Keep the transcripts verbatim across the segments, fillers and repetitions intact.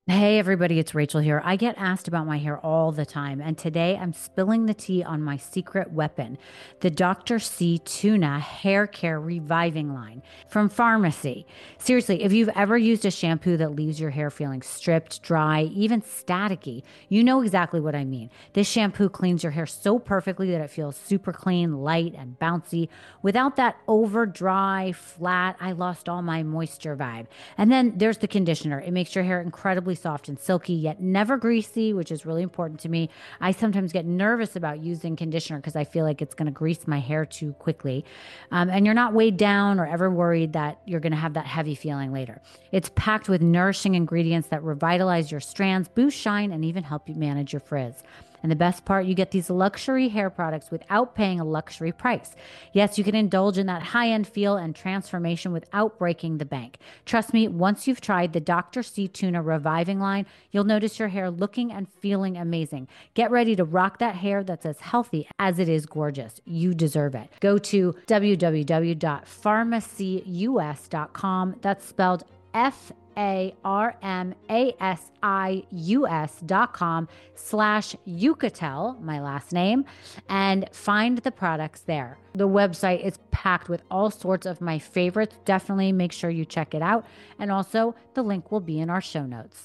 Hey everybody, it's Rachel here. I get asked about my hair all the time, and today I'm spilling the tea on my secret weapon, the Doctor C Tuna Hair Care Reviving line from Pharmacy. Seriously, if you've ever used a shampoo that leaves your hair feeling stripped, dry, even staticky, you know exactly what I mean. This shampoo cleans your hair so perfectly that it feels super clean, light, and bouncy without that over dry, flat, I lost all my moisture vibe. And then there's the conditioner. It makes your hair incredibly soft and silky, yet never greasy, which is really important to me. I sometimes get nervous about using conditioner because I feel like it's going to grease my hair too quickly. Um, and you're not weighed down or ever worried that you're going to have that heavy feeling later. It's packed with nourishing ingredients that revitalize your strands, boost shine, and even help you manage your frizz. And the best part, you get these luxury hair products without paying a luxury price. Yes, you can indulge in that high-end feel and transformation without breaking the bank. Trust me, once you've tried the Doctor C Tuna Reviving line, you'll notice your hair looking and feeling amazing. Get ready to rock that hair that's as healthy as it is gorgeous. You deserve it. Go to w w w dot pharmacy u s dot com. That's spelled F A R M A S I U S dot com slash Yucatel, my last name, and find the products there. The website is packed with all sorts of my favorites. Definitely make sure you check it out. And also, the link will be in our show notes.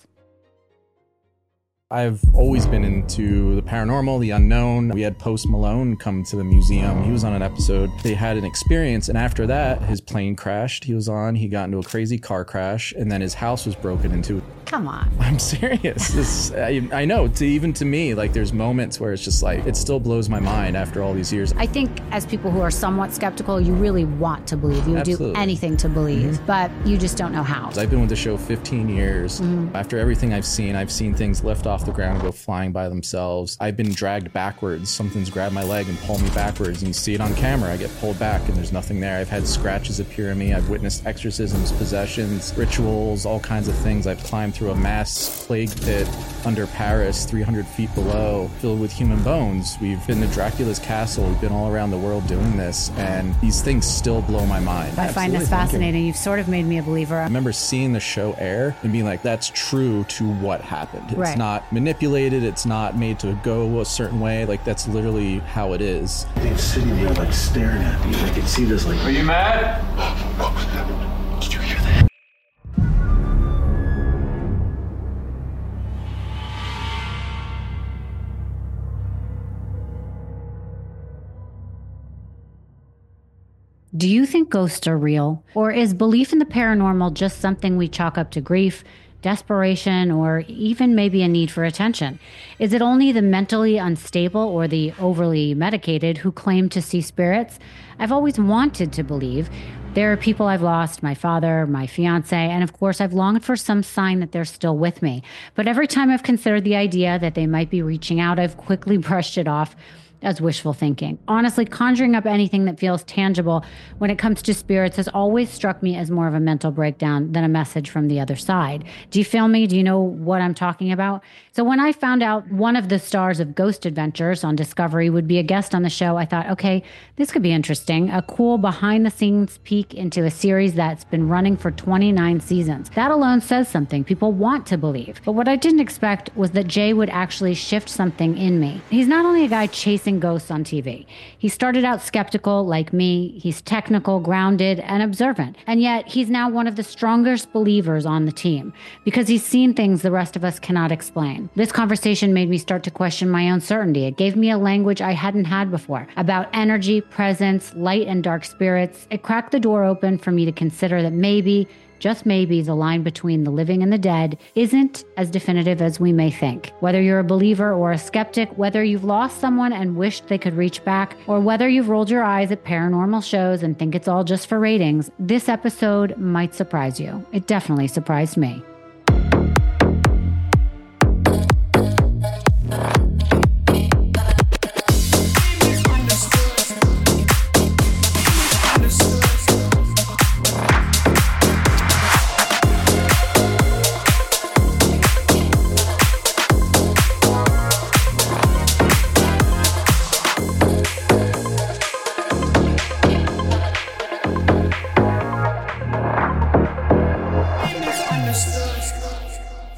I've always been into the paranormal, the unknown. We had Post Malone come to the museum. He was on an episode. They had an experience, and after that, his plane crashed. He was on, he got into a crazy car crash, and then his house was broken into. Come on. I'm serious. This, I, I know, to, even to me, like there's moments where it's just like, it still blows my mind after all these years. I think as people who are somewhat skeptical, you really want to believe. You would do anything to believe, mm-hmm. but you just don't know how. I've been with the show fifteen years. Mm-hmm. After everything I've seen, I've seen things lift off the ground and go flying by themselves. I've been dragged backwards. Something's grabbed my leg and pulled me backwards, and you see it on camera. I get pulled back and there's nothing there. I've had scratches appear in me. I've witnessed exorcisms, possessions, rituals, all kinds of things. I've climbed through a mass plague pit under Paris, three hundred feet below, filled with human bones. We've been to Dracula's castle. We've been all around the world doing this, and these things still blow my mind. I Absolutely. find this fascinating. You've sort of made me a believer. I remember seeing the show air and being like, that's true to what happened. It's right. not manipulated. It's not made to go a certain way. Like, that's literally how it is. They're sitting there, like, staring at me. I can see this, like... Are you mad? Did you hear that? Do you think ghosts are real? Or is belief in the paranormal just something we chalk up to grief, desperation, or even maybe a need for attention? Is it only the mentally unstable or the overly medicated who claim to see spirits? I've always wanted to believe. There are people I've lost, my father, my fiance, and of course I've longed for some sign that they're still with me. But every time I've considered the idea that they might be reaching out, I've quickly brushed it off as wishful thinking. Honestly, conjuring up anything that feels tangible when it comes to spirits has always struck me as more of a mental breakdown than a message from the other side. Do you feel me? Do you know what I'm talking about? So when I found out one of the stars of Ghost Adventures on Discovery would be a guest on the show, I thought, okay, this could be interesting. A cool behind-the-scenes peek into a series that's been running for twenty-nine seasons. That alone says something. People want to believe. But what I didn't expect was that Jay would actually shift something in me. He's not only a guy chasing ghosts on T V. He started out skeptical like me. He's technical, grounded, and observant. And yet he's now one of the strongest believers on the team because he's seen things the rest of us cannot explain. This conversation made me start to question my own certainty. It gave me a language I hadn't had before about energy, presence, light, and dark spirits. It cracked the door open for me to consider that maybe, just maybe, the line between the living and the dead isn't as definitive as we may think. Whether you're a believer or a skeptic, whether you've lost someone and wished they could reach back, or whether you've rolled your eyes at paranormal shows and think it's all just for ratings, this episode might surprise you. It definitely surprised me. Understood.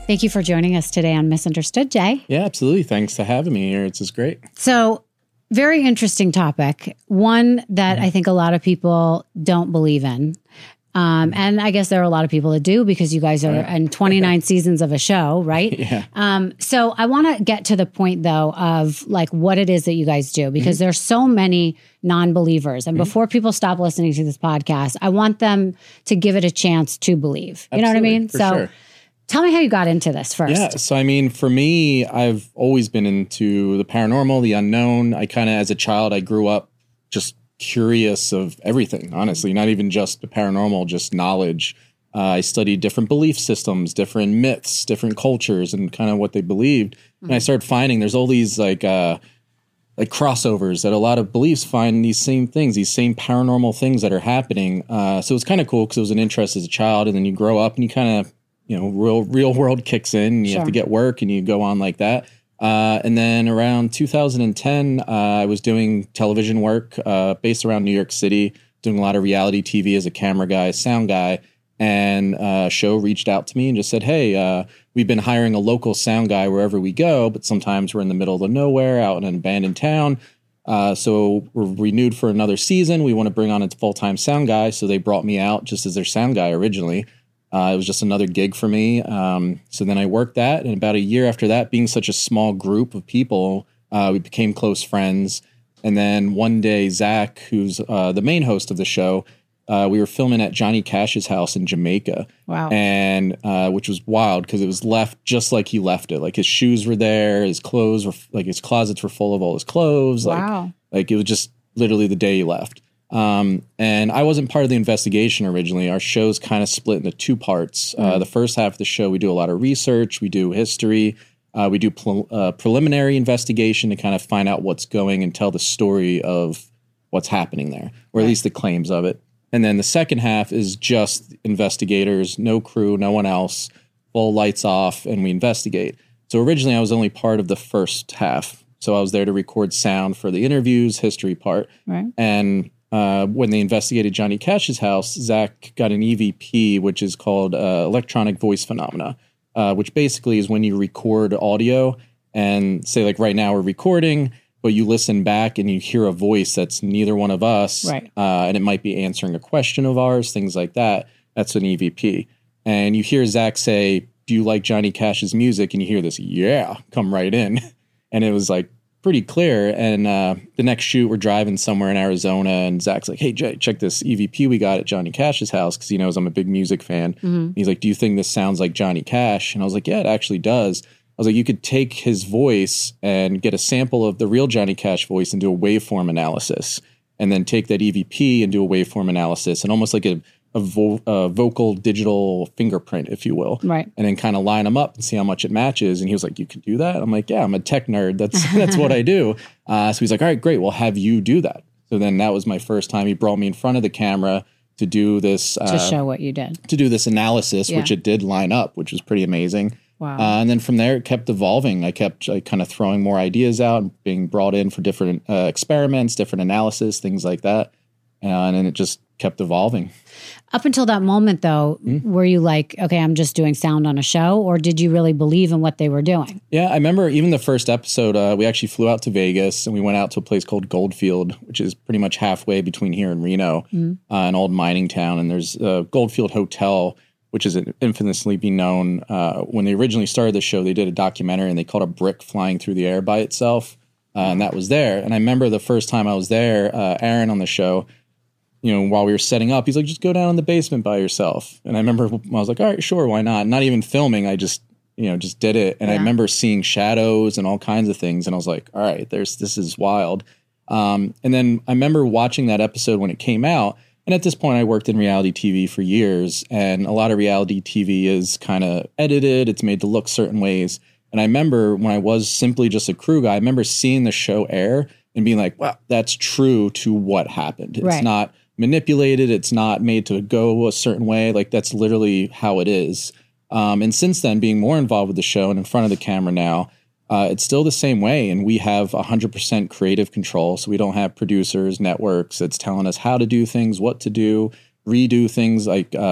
Thank you for joining us today on Misunderstood, Jay. Yeah, absolutely. Thanks for having me here. It's just great. So, very interesting topic. One that I think a lot of people don't believe in. Um, and I guess there are a lot of people that do because you guys are right. in twenty-nine seasons of a show, right? Yeah. Um, so I want to get to the point, though, of like what it is that you guys do, because mm-hmm. there's so many non-believers. And mm-hmm. before people stop listening to this podcast, I want them to give it a chance to believe. You Absolutely, know what I mean? For so sure. Tell me how you got into this first. Yeah. So, I mean, for me, I've always been into the paranormal, the unknown. I kind of, as a child, I grew up just curious of everything, honestly, not even just the paranormal, just knowledge. Uh, I studied different belief systems, different myths, different cultures, and kind of what they believed. Mm-hmm. And I started finding there's all these like uh, like crossovers that a lot of beliefs find these same things, these same paranormal things that are happening. Uh, so it was kind of cool because it was an interest as a child, and then you grow up and you kind of, you know, real real world kicks in, and you sure. have to get work, and you go on like that. Uh, and then around two thousand ten, uh, I was doing television work uh, based around New York City, doing a lot of reality T V as a camera guy, sound guy. And uh, a show reached out to me and just said, hey, uh, we've been hiring a local sound guy wherever we go, but sometimes we're in the middle of nowhere, out in an abandoned town. Uh, so we're renewed for another season. We want to bring on a full-time sound guy. So they brought me out just as their sound guy originally. Uh, it was just another gig for me. Um, so then I worked that. And about a year after that, being such a small group of people, uh, we became close friends. And then one day, Zach, who's uh, the main host of the show, uh, we were filming at Johnny Cash's house in Jamaica. Wow. And uh, which was wild because it was left just like he left it. Like his shoes were there, his clothes were, like his closets were full of all his clothes. Wow. Like, like it was just literally the day he left. Um, and I wasn't part of the investigation originally. Our show's kind of split into two parts. Mm-hmm. Uh, the first half of the show, we do a lot of research, we do history, uh, we do pre- uh, preliminary investigation to kind of find out what's going and tell the story of what's happening there, or at right. least the claims of it. And then the second half is just investigators, no crew, no one else, full lights off, and we investigate. So originally I was only part of the first half. So I was there to record sound for the interviews, history part. Right. And Uh, when they investigated Johnny Cash's house, Zach got an E V P, which is called uh, electronic voice phenomena, uh, which basically is when you record audio and say, like right now we're recording, but you listen back and you hear a voice that's neither one of us. Right. Uh, and it might be answering a question of ours, things like that. That's an E V P. And you hear Zach say, do you like Johnny Cash's music? And you hear this, yeah, come right in. And it was like, pretty clear. And uh, the next shoot, we're driving somewhere in Arizona, and Zach's like, hey, Jay, check this E V P we got at Johnny Cash's house, because he knows I'm a big music fan. Mm-hmm. He's like, do you think this sounds like Johnny Cash? And I was like, yeah, it actually does. I was like, you could take his voice and get a sample of the real Johnny Cash voice and do a waveform analysis, and then take that E V P and do a waveform analysis, and almost like a a, vo- a vocal digital fingerprint, if you will. Right. And then kind of line them up and see how much it matches. And he was like, you can do that? I'm like, yeah, I'm a tech nerd. That's that's what I do. Uh, so he's like, all right, great. Well, have you do that. So then that was my first time. He brought me in front of the camera to do this. Uh, to show what you did. To do this analysis, yeah. which it did line up, which was pretty amazing. Wow. Uh, and then from there, it kept evolving. I kept like, kind of throwing more ideas out, being brought in for different uh, experiments, different analysis, things like that. Uh, and then it just kept evolving. Up until that moment, though, mm-hmm. were you like, okay, I'm just doing sound on a show, or did you really believe in what they were doing? Yeah, I remember even the first episode, uh, we actually flew out to Vegas, and we went out to a place called Goldfield, which is pretty much halfway between here and Reno, mm-hmm. uh, an old mining town. And there's a Goldfield Hotel, which is infamously be known. Uh, when they originally started the show, they did a documentary, and they caught a brick flying through the air by itself, uh, and that was there. And I remember the first time I was there, uh, Aaron on the show, you know, while we were setting up, he's like, just go down in the basement by yourself. And I remember I was like, all right, sure, why not? Not even filming. I just, you know, just did it. And yeah. I remember seeing shadows and all kinds of things. And I was like, all right, there's, this is wild. Um, and then I remember watching that episode when it came out. And at this point, I worked in reality T V for years. And a lot of reality T V is kind of edited. It's made to look certain ways. And I remember when I was simply just a crew guy, I remember seeing the show air and being like, wow, that's true to what happened. It's right. not manipulated. It's not made to go a certain way. Like, that's literally how it is. Um, and since then, being more involved with the show and in front of the camera now, uh, it's still the same way. And we have one hundred percent creative control. So we don't have producers, networks that's telling us how to do things, what to do, redo things. Like uh,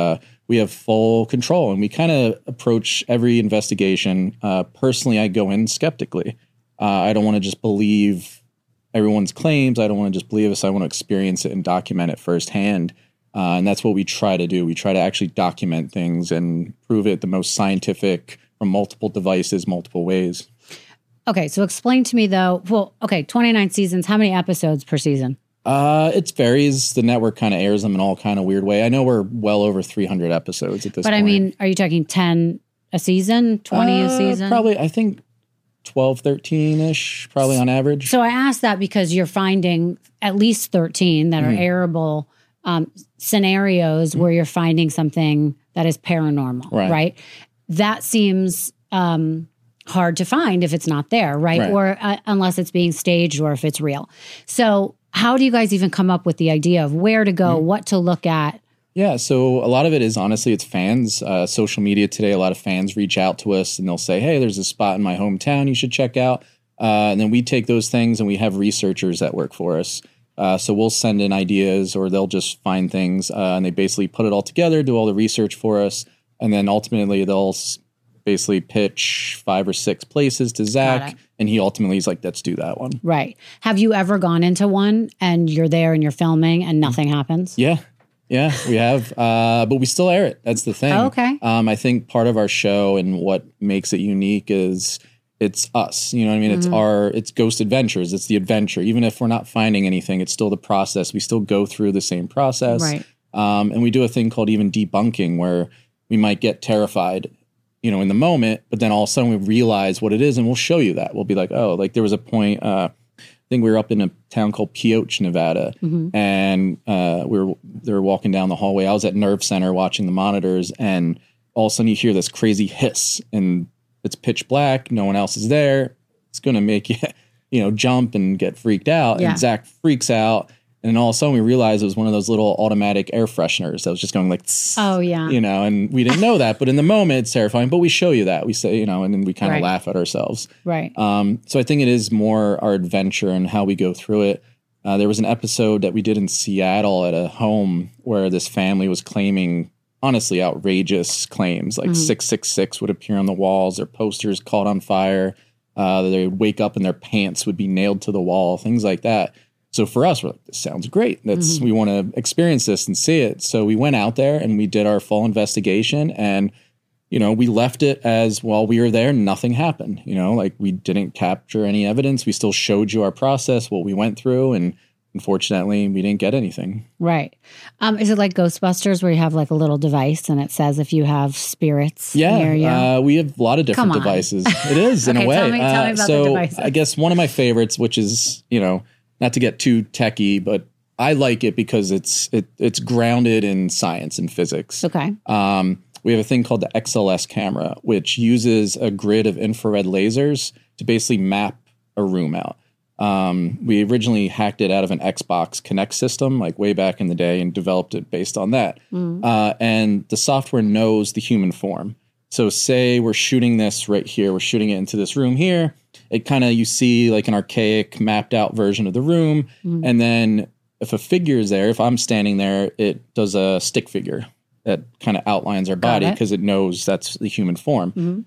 we have full control, and we kind of approach every investigation. Uh, personally, I go in skeptically. Uh, I don't want to just believe everyone's claims. I don't want to just believe this. I want to experience it and document it firsthand. Uh, and that's what we try to do. We try to actually document things and prove it the most scientific from multiple devices, multiple ways. Okay, so explain to me though. Well, okay, twenty-nine seasons. How many episodes per season? Uh, it varies. The network kind of airs them in all kind of weird way. I know we're well over three hundred episodes at this but point. But I mean, are you talking ten a season, twenty uh, a season? Probably, I think twelve, thirteen-ish, probably on average. So I asked that because you're finding at least thirteen that mm-hmm. are airable um, scenarios mm-hmm. where you're finding something that is paranormal, right? right? That seems um, hard to find if it's not there, right? right. Or uh, unless it's being staged or if it's real. So how do you guys even come up with the idea of where to go, mm-hmm. what to look at? Yeah, so a lot of it is honestly, it's fans. Uh, social media today, a lot of fans reach out to us and they'll say, hey, there's a spot in my hometown you should check out. Uh, and then we take those things and we have researchers that work for us. Uh, so we'll send in ideas or they'll just find things uh, and they basically put it all together, do all the research for us. And then ultimately they'll basically pitch five or six places to Zach. And he ultimately is like, let's do that one. Right. Have you ever gone into one and you're there and you're filming and nothing happens? Yeah. Yeah, we have. Uh, but we still air it. That's the thing. Oh, okay. Um, I think part of our show and what makes it unique is it's us. You know what I mean? Mm-hmm. It's our, it's Ghost Adventures. It's the adventure. Even if we're not finding anything, it's still the process. We still go through the same process. Right. Um, and we do a thing called even debunking where we might get terrified, you know, in the moment, but then all of a sudden we realize what it is and we'll show you that. We'll be like, oh, like there was a point, uh, I think we were up in a town called Pioche, Nevada, mm-hmm. and uh, we were they were walking down the hallway. I was at Nerve Center watching the monitors, and all of a sudden you hear this crazy hiss, and it's pitch black. No one else is there. It's going to make you, you know, jump and get freaked out. Yeah. And Zach freaks out. And then all of a sudden we realized it was one of those little automatic air fresheners that was just going like, oh yeah, you know, and we didn't know that, but in the moment it's terrifying, but we show you that. We say, you know, and then we kind of right. laugh at ourselves. Right. Um, so I think it is more our adventure and how we go through it. Uh, there was an episode that we did in Seattle at a home where this family was claiming honestly outrageous claims, like mm-hmm. six six six would appear on the walls, their posters caught on fire. Uh, they would wake up and their pants would be nailed to the wall, things like that. So for us, we're like, this sounds great. That's mm-hmm. we want to experience this and see it. So we went out there and we did our full investigation and, you know, we left it as, while we were there, nothing happened. You know, like we didn't capture any evidence. We still showed you our process, what we went through. And unfortunately, we didn't get anything. Right. Um, is it like Ghostbusters where you have like a little device and it says if you have spirits yeah, near you? Uh, we have a lot of different devices. It is in okay, a way. Tell me, tell me uh, about so the devices. I guess one of my favorites, which is, you know, not to get too techie, but I like it because it's it it's grounded in science and physics. Okay. Um, we have a thing called the X L S camera, which uses a grid of infrared lasers to basically map a room out. Um, we originally hacked it out of an Xbox Kinect system, like way back in the day, and developed it based on that. Mm. Uh, and the software knows the human form. So say we're shooting this right here, we're shooting it into this room here. It kind of, you see like an archaic mapped out version of the room. Mm. And then if a figure is there, if I'm standing there, it does a stick figure that kind of outlines our body because it. it knows that's the human form. Mm-hmm.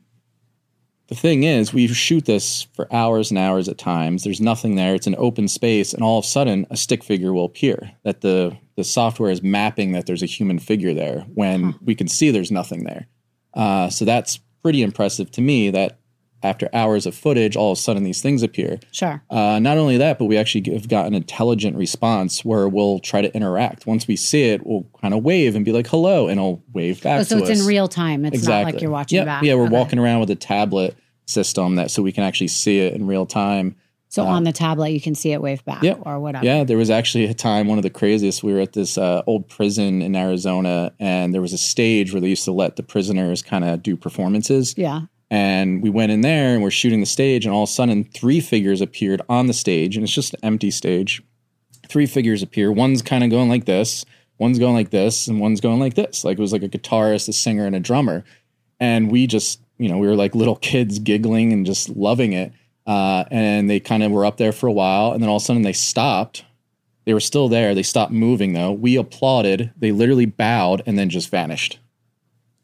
The thing is, we shoot this for hours and hours at times. There's nothing there. It's an open space. And all of a sudden, a stick figure will appear. That the, the software is mapping that there's a human figure there when huh. we can see there's nothing there. Uh, so that's pretty impressive to me that after hours of footage, all of a sudden these things appear. Sure. Uh, not only that, but we actually have got an intelligent response where we'll try to interact. Once we see it, we'll kind of wave and be like, hello, and it'll wave back oh, so to it's us. So it's in real time. It's exactly. not like you're watching yep. back. Yeah, we're okay. walking around with a tablet system that so we can actually see it in real time. So um, on the tablet, you can see it wave back yep. or whatever. Yeah, there was actually a time, one of the craziest, we were at this uh, old prison in Arizona, and there was a stage where they used to let the prisoners kind of do performances. Yeah. And we went in there and we're shooting the stage, and all of a sudden three figures appeared on the stage, and it's just an empty stage. Three figures appear. One's kind of going like this, one's going like this, and one's going like this. Like it was like a guitarist, a singer, and a drummer. And we just, you know, we were like little kids giggling and just loving it. Uh, and they kind of were up there for a while, and then all of a sudden they stopped. They were still there. They stopped moving, though. We applauded. They literally bowed and then just vanished.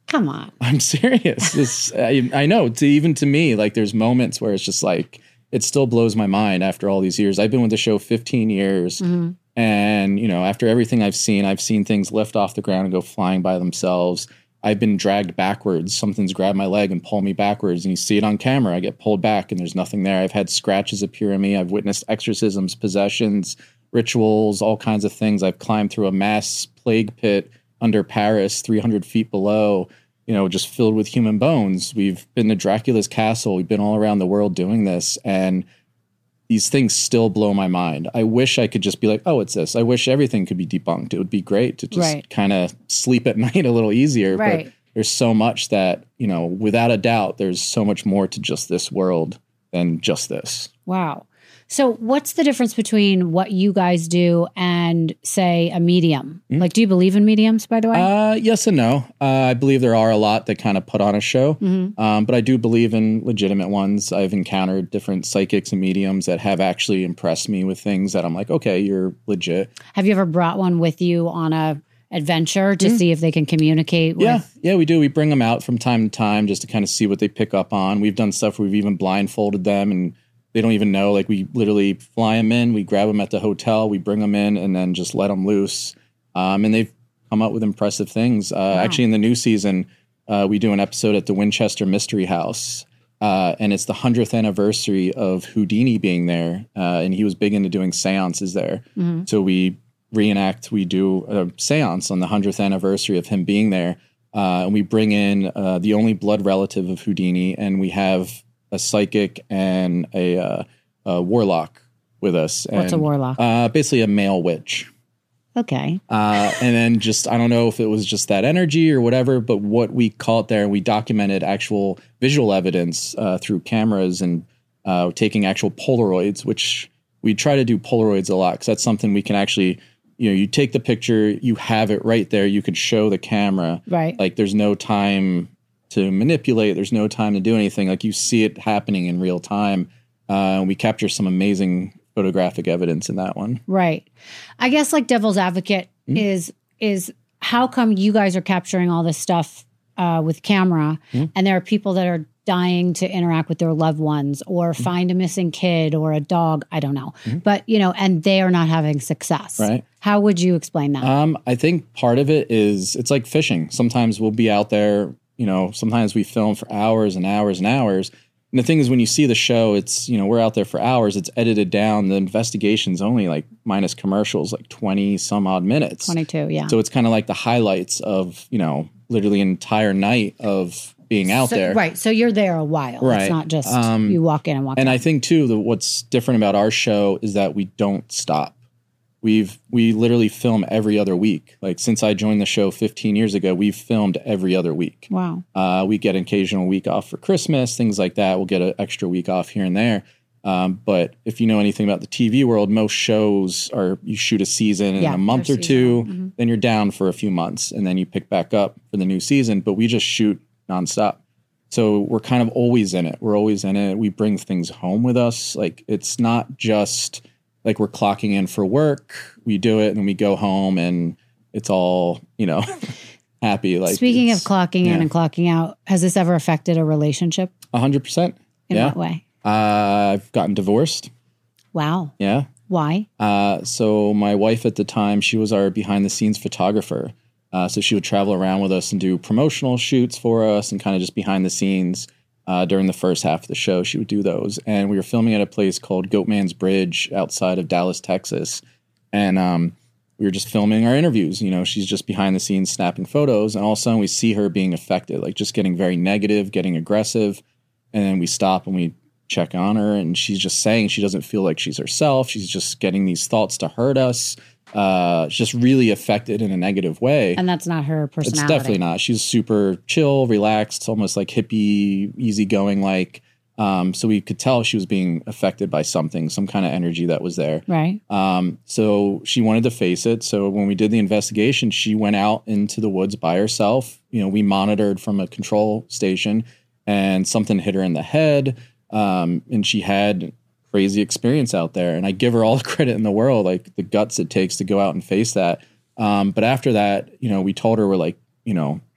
Come on. I'm serious. This, I, I know. To even to me, like there's moments where it's just like it still blows my mind after all these years. I've been with the show fifteen years, mm-hmm. and you know, after everything I've seen, I've seen things lift off the ground and go flying by themselves. I've been dragged backwards. Something's grabbed my leg and pulled me backwards, and you see it on camera. I get pulled back, and there's nothing there. I've had scratches appear on me. I've witnessed exorcisms, possessions, rituals, all kinds of things. I've climbed through a mass plague pit under Paris, three hundred feet below, you know, just filled with human bones. We've been to Dracula's castle. We've been all around the world doing this. And these things still blow my mind. I wish I could just be like, oh, it's this. I wish everything could be debunked. It would be great to just right. kind of sleep at night a little easier. Right. But there's so much that, you know, without a doubt, there's so much more to just this world than just this. Wow. So what's the difference between what you guys do and, say, a medium? Mm-hmm. Like, do you believe in mediums, by the way? Uh, yes and no. Uh, I believe there are a lot that kind of put on a show, mm-hmm. um, but I do believe in legitimate ones. I've encountered different psychics and mediums that have actually impressed me with things that I'm like, okay, you're legit. Have you ever brought one with you on a adventure to mm-hmm. see if they can communicate with? Yeah, yeah, we do. We bring them out from time to time just to kind of see what they pick up on. We've done stuff where we've even blindfolded them and they don't even know. Like we literally fly them in, we grab them at the hotel, we bring them in, and then just let them loose. Um, and they've come up with impressive things. Uh, wow. Actually, in the new season, uh, we do an episode at the Winchester Mystery House, uh, and it's the hundredth anniversary of Houdini being there, uh, and he was big into doing seances there. Mm-hmm. So we reenact, we do a seance on the hundredth anniversary of him being there, uh, and we bring in uh, the only blood relative of Houdini, and we have a psychic and a, uh, a warlock with us. What's and, a warlock? Uh, basically a male witch. Okay. Uh, and then just, I don't know if it was just that energy or whatever, but what we call it there, and we documented actual visual evidence uh, through cameras and uh, taking actual Polaroids, which we try to do Polaroids a lot because that's something we can actually, you know, you take the picture, you have it right there, you could show the camera. Right. Like there's no time to manipulate. There's no time to do anything. Like you see it happening in real time. Uh, we capture some amazing photographic evidence in that one. Right. I guess like devil's advocate mm-hmm. is, is how come you guys are capturing all this stuff uh, with camera mm-hmm. and there are people that are dying to interact with their loved ones or mm-hmm. find a missing kid or a dog. I don't know. Mm-hmm. But, you know, and they are not having success. Right. How would you explain that? Um, I think part of it is it's like fishing. Sometimes we'll be out there. You know, sometimes we film for hours and hours and hours. And the thing is, when you see the show, it's, you know, we're out there for hours. It's edited down. The investigation's only like minus commercials, like twenty some odd minutes. twenty-two, yeah. So it's kind of like the highlights of, you know, literally an entire night of being out so, there. Right. So you're there a while. Right. It's not just um, you walk in and walk and out. I think, too, that what's different about our show is that we don't stop. We've we literally film every other week. Like since I joined the show fifteen years ago, we've filmed every other week. Wow. Uh, we get an occasional week off for Christmas, things like that. We'll get an extra week off here and there. Um, but if you know anything about the T V world, most shows are you shoot a season in yeah, a month or two, mm-hmm. then you're down for a few months, and then you pick back up for the new season. But we just shoot nonstop. So we're kind of always in it. We're always in it. We bring things home with us. Like it's not just like we're clocking in for work, we do it, and we go home, and it's all, you know, happy. Like speaking of clocking yeah. in and clocking out, has this ever affected a relationship? A hundred percent. In yeah. what way? Uh, I've gotten divorced. Wow. Yeah. Why? Uh, so my wife at the time, she was our behind the scenes photographer. Uh, so she would travel around with us and do promotional shoots for us and kind of just behind the scenes. Uh, during the first half of the show, she would do those. And we were filming at a place called Goatman's Bridge outside of Dallas, Texas. And um, we were just filming our interviews. You know, she's just behind the scenes snapping photos. And all of a sudden we see her being affected, like just getting very negative, getting aggressive. And then we stop and we check on her. And she's just saying she doesn't feel like she's herself. She's just getting these thoughts to hurt us. Uh, just really affected in a negative way. And that's not her personality. It's definitely not. She's super chill, relaxed, almost like hippie, easygoing like. Um, so we could tell she was being affected by something, some kind of energy that was there. Right. Um, so she wanted to face it. So when we did the investigation, she went out into the woods by herself. You know, we monitored from a control station and something hit her in the head. Um, and she had crazy experience out there. And I give her all the credit in the world, like the guts it takes to go out and face that. Um, but after that, you know, we told her, we're like, you know,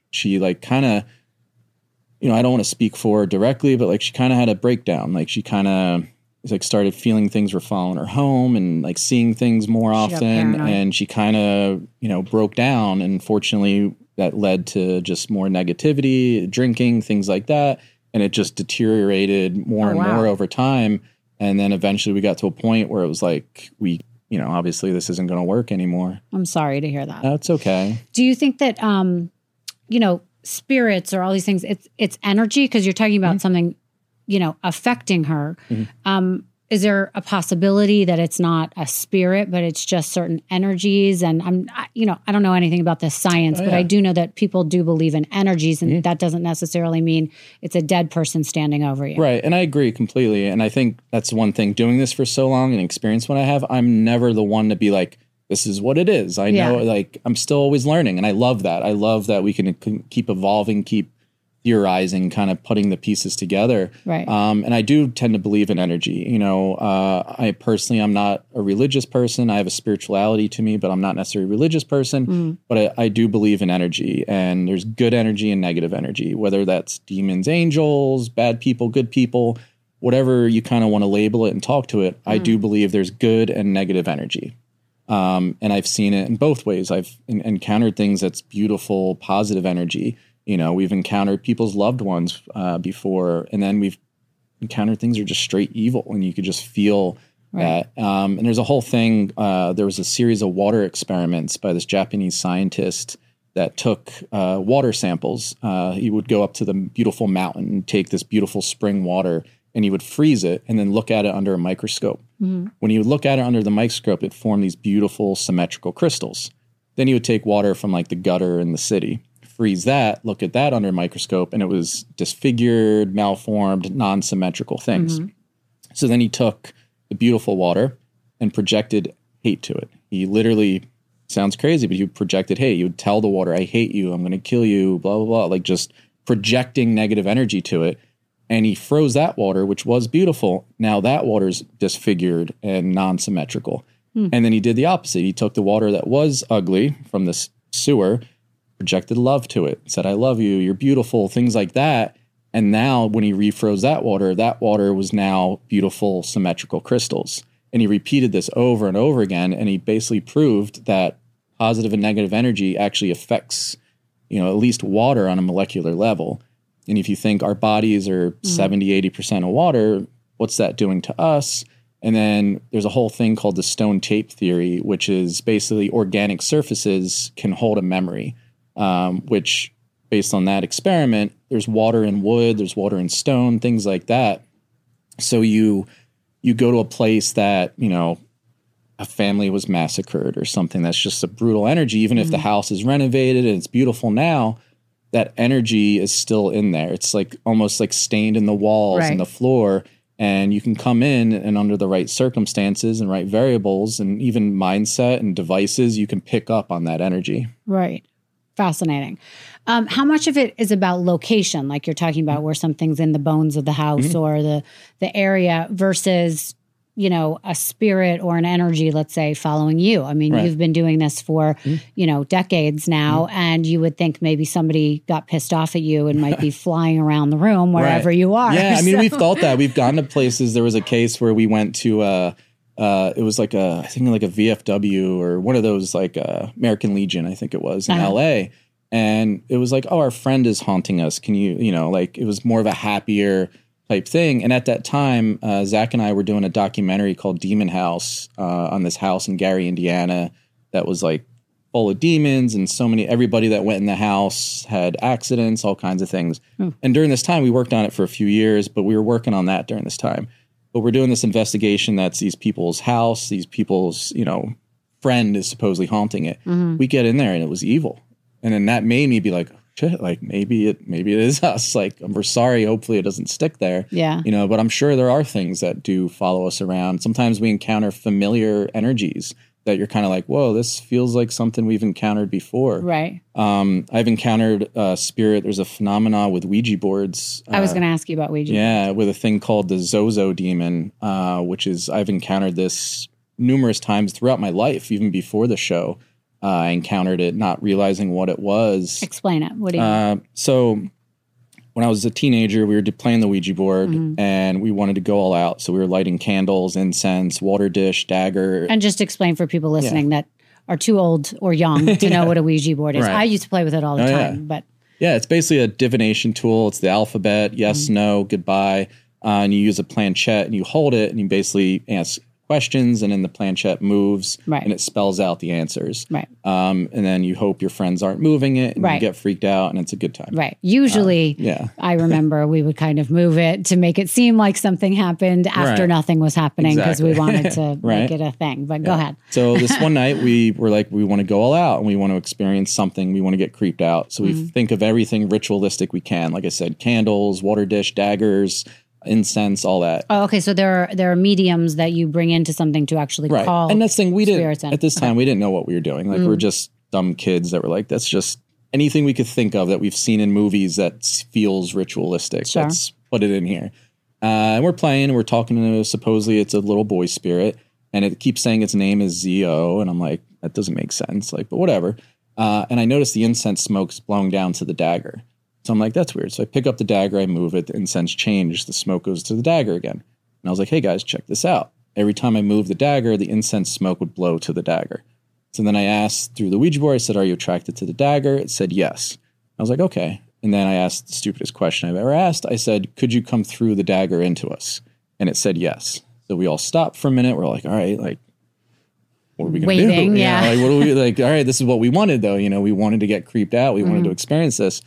she like kind of, you know, I don't want to speak for her directly, but like she kind of had a breakdown. Like she kind of like started feeling things were following her home and like seeing things more She got often. paranoid. And she kind of, you know, broke down. And fortunately, that led to just more negativity, drinking, things like that. And it just deteriorated more Oh, and wow. more over time. And then eventually we got to a point where it was like, we, you know, obviously this isn't going to work anymore. I'm sorry to hear that. That's okay. Do you think that, um, you know, spirits or all these things, it's it's energy? Because you're talking about something, you know, affecting her. Um, is there a possibility that it's not a spirit, but it's just certain energies? And I'm, I, you know, I don't know anything about the science, Oh, but yeah. I do know that people do believe in energies, and that doesn't necessarily mean it's a dead person standing over you. Right. And I agree completely. And I think that's one thing doing this for so long and experience what I have, I'm never the one to be like, this is what it is. I know, Yeah. like, I'm still always learning. And I love that. I love that we can c- keep evolving, keep theorizing, kind of putting the pieces together. Right. Um, and I do tend to believe in energy. You know, uh, I personally, I'm not a religious person. I have a spirituality to me, but I'm not necessarily a religious person. But I, I do believe in energy, and there's good energy and negative energy, whether that's demons, angels, bad people, good people, whatever you kind of want to label it and talk to it. I do believe there's good and negative energy. Um, and I've seen it in both ways. I've en- encountered things that's beautiful, positive energy. You know, we've encountered people's loved ones uh, before, and then we've encountered things that are just straight evil, and you could just feel Right. that. Um, and there's a whole thing. Uh, there was a series of water experiments by this Japanese scientist that took uh, water samples. Uh, he would go up to the beautiful mountain and take this beautiful spring water, and he would freeze it and then look at it under a microscope. When he would look at it under the microscope, it formed these beautiful symmetrical crystals. Then he would take water from like the gutter in the city, freeze that, look at that under a microscope, and it was disfigured, malformed, non-symmetrical things. So then he took the beautiful water and projected hate to it. He literally, sounds crazy, but he projected hate. He would tell the water, I hate you, I'm going to kill you, blah, blah, blah, like just projecting negative energy to it. And he froze that water, which was beautiful. Now that water's disfigured and non-symmetrical. And then he did the opposite. He took the water that was ugly from the s- sewer, projected love to it, said, I love you, you're beautiful, things like that. And now when he refroze that water, that water was now beautiful symmetrical crystals. And he repeated this over and over again. And he basically proved that positive and negative energy actually affects, you know, at least water on a molecular level. And if you think our bodies are seventy, eighty percent of water, what's that doing to us? And then there's a whole thing called the stone tape theory, which is basically organic surfaces can hold a memory, um, which based on that experiment, there's water in wood, there's water in stone, things like that. So you you go to a place that, you know, a family was massacred or something that's just a brutal energy, even if the house is renovated and it's beautiful now, that energy is still in there. It's like almost like stained in the walls Right. and the floor. And you can come in and under the right circumstances and right variables and even mindset and devices, you can pick up on that energy. Right. Fascinating. Um, how much of it is about location, like you're talking about where something's in the bones of the house or the the area versus, you know, a spirit or an energy, let's say, following you? I mean, Right. you've been doing this for, you know, decades now, and you would think maybe somebody got pissed off at you and might be flying around the room wherever Right. you are. Yeah, I mean, So- we've thought that. We've gone to places. There was a case where we went to, uh, uh, it was like a, I think like a V F W or one of those like uh, American Legion, I think it was in Uh-huh. L A. And it was like, oh, our friend is haunting us. Can you, you know, like it was more of a happier type thing. And at that time, uh, Zach and I were doing a documentary called Demon House uh, on this house in Gary, Indiana, that was like full of demons, and so many, everybody that went in the house had accidents, all kinds of things. And during this time, we worked on it for a few years, but we were working on that during this time. But we're doing this investigation that's these people's house, these people's, you know, friend is supposedly haunting it. We get in there and it was evil. And then that made me be like, shit, like maybe it maybe it is us. Like, we're sorry, hopefully it doesn't stick there. Yeah. You know, but I'm sure there are things that do follow us around. Sometimes we encounter familiar energies that you're kind of like, whoa, this feels like something we've encountered before. Right. Um, I've encountered uh, spirit. There's a phenomena with Ouija boards. I was uh, going to ask you about Ouija. Yeah, with a thing called the Zozo demon, uh, which is, I've encountered this numerous times throughout my life, even before the show. uh, I encountered it, not realizing what it was. Explain it. What do you uh, mean? So when I was a teenager, we were playing the Ouija board mm-hmm. and we wanted to go all out. So we were lighting candles, incense, water dish, dagger. And just explain for people listening yeah. that are too old or young to yeah. know what a Ouija board is. Right. I used to play with it all the oh, time, yeah. but yeah, it's basically a divination tool. It's the alphabet, yes, mm-hmm. no, goodbye. Uh, and you use a planchette and you hold it and you basically ask questions, and then the planchette moves right. and it spells out the answers. Right. Um, and then you hope your friends aren't moving it and right. you get freaked out and it's a good time. Right. Usually, um, yeah. I remember we would kind of move it to make it seem like something happened after right. nothing was happening because exactly. we wanted to right. make it a thing. But yeah. go ahead. So this one night we were like, we want to go all out and we want to experience something. We want to get creeped out. So we mm-hmm. think of everything ritualistic we can. Like I said, candles, water dish, daggers, incense, all that. Oh, okay. So there are there are mediums that you bring into something to actually right. call. And that's the thing, we didn't in. at this time. Okay. We didn't know what we were doing. Like mm. we're just dumb kids that were like, that's just anything we could think of that we've seen in movies that feels ritualistic. Sure. Let's put it in here. Uh, and we're playing. And we're talking to supposedly it's a little boy spirit, and it keeps saying its name is Z O, and I'm like, that doesn't make sense. Like, but whatever. Uh, and I noticed the incense smoke's blowing down to the dagger. So I'm like, that's weird. So I pick up the dagger, I move it, the incense changes, the smoke goes to the dagger again. And I was like, hey guys, check this out. Every time I move the dagger, the incense smoke would blow to the dagger. So then I asked through the Ouija board, I said, are you attracted to the dagger? It said yes. I was like, okay. And then I asked the stupidest question I've ever asked. I said, could you come through the dagger into us? And it said yes. So we all stopped for a minute. We're like, all right, like, what are we going to do? Waiting, yeah. yeah. Like, what are we like? All right, this is what we wanted, though. You know, we wanted to get creeped out. We mm-hmm. wanted to experience this.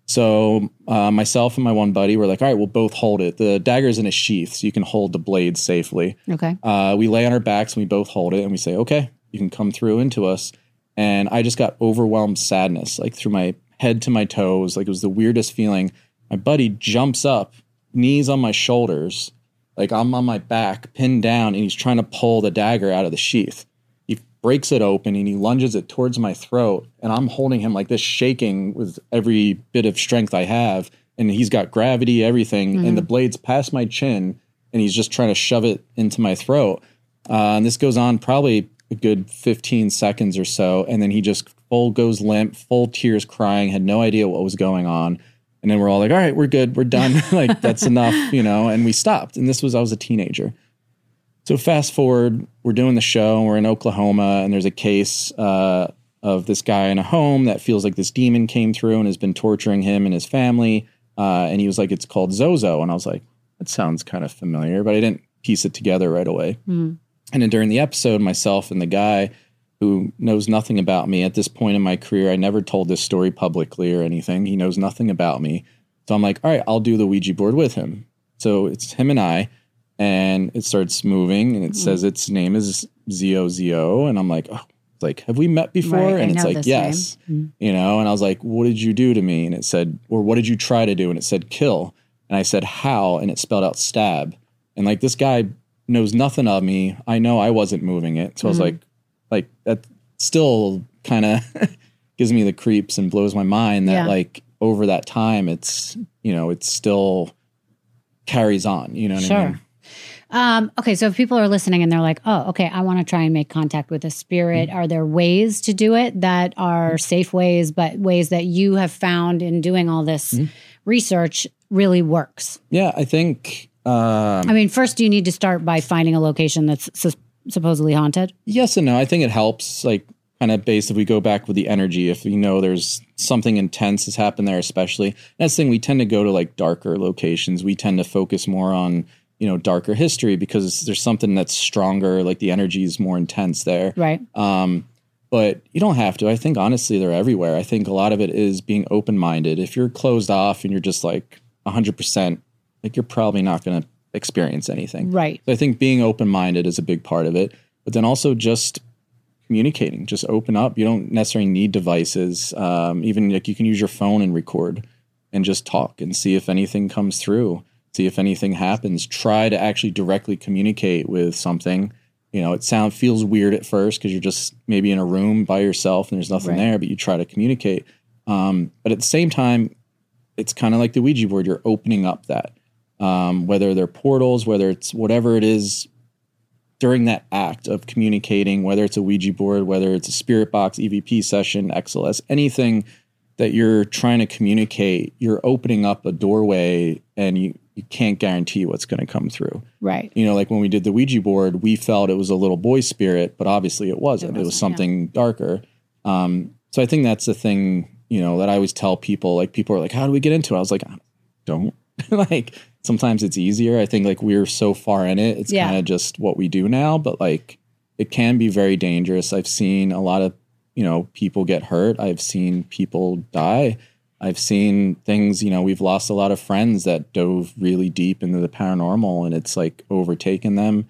So uh, myself and my one buddy were like, all right, we'll both hold it. The dagger's in a sheath, so you can hold the blade safely. Okay. Uh, we lay on our backs and we both hold it and we say, okay, you can come through into us. And I just got overwhelmed sadness, like through my head to my toes. Like it was the weirdest feeling. My buddy jumps up, knees on my shoulders, like I'm on my back, pinned down, and he's trying to pull the dagger out of the sheath. He breaks it open and he lunges it towards my throat, and I'm holding him like this, shaking with every bit of strength I have, and he's got gravity, everything, mm-hmm. and the blade's past my chin, and he's just trying to shove it into my throat. Uh, and this goes on probably a good fifteen seconds or so, and then he just full goes limp, full tears, crying, had no idea what was going on. And then we're all like, all right, we're good, we're done. Like, that's enough, you know, and we stopped. And this was, I was a teenager. So fast forward, we're doing the show, we're in Oklahoma, and there's a case uh, of this guy in a home that feels like this demon came through and has been torturing him and his family. Uh, and he was like, it's called Zozo. And I was like, that sounds kind of familiar, but I didn't piece it together right away. Mm. And then during the episode, myself and the guy who knows nothing about me at this point in my career, I never told this story publicly or anything. He knows nothing about me. So I'm like, all right, I'll do the Ouija board with him. So it's him and I. And it starts moving, and it mm. says its name is Z O Z O. And I'm like, oh, like, have we met before? Right, and it's like, yes. Mm. You know, and I was like, what did you do to me? And it said, or what did you try to do? And it said, kill. And I said, how? And it spelled out stab. And like, this guy knows nothing of me. I know I wasn't moving it. So mm. I was like, like, that still kind of gives me the creeps and blows my mind that yeah. like over that time, it's, you know, it's still carries on, you know what sure. I mean? Um, okay, so if people are listening and they're like, oh, okay, I want to try and make contact with a spirit, mm-hmm. are there ways to do it that are mm-hmm. safe ways, but ways that you have found in doing all this mm-hmm. research really works? Yeah, I think... Um, I mean, first, do you need to start by finding a location that's su- supposedly haunted? Yes and no. I think it helps, like, kind of based if we go back with the energy, if you know there's something intense has happened there especially. That's the thing, we tend to go to, like, darker locations. We tend to focus more on... you know, darker history because there's something that's stronger, like the energy is more intense there. Right. Um, but you don't have to. I think, honestly, they're everywhere. I think a lot of it is being open-minded. If you're closed off and you're just like one hundred percent, like you're probably not going to experience anything. Right. So I think being open-minded is a big part of it. But then also just communicating, just open up. You don't necessarily need devices. Um, even like you can use your phone and record and just talk and see if anything comes through. See if anything happens. Try to actually directly communicate with something. You know, it sound feels weird at first because you're just maybe in a room by yourself and there's nothing right. there, but you try to communicate. Um, but at the same time, it's kind of like the Ouija board. You're opening up that, um, whether they're portals, whether it's whatever it is, during that act of communicating, whether it's a Ouija board, whether it's a spirit box, E V P session, X L S, anything that you're trying to communicate, you're opening up a doorway and you, you can't guarantee what's going to come through. Right. You know, like when we did the Ouija board, we felt it was a little boy spirit, but obviously it wasn't. It, wasn't, it was something yeah. darker. Um, so I think that's the thing, you know, that I always tell people, like people are like, how do we get into it? I was like, don't. Like sometimes it's easier. I think like we're so far in it. It's yeah. kind of just what we do now, but like it can be very dangerous. I've seen a lot of, you know, people get hurt. I've seen people die. I've seen things, you know, we've lost a lot of friends that dove really deep into the paranormal and it's like overtaken them.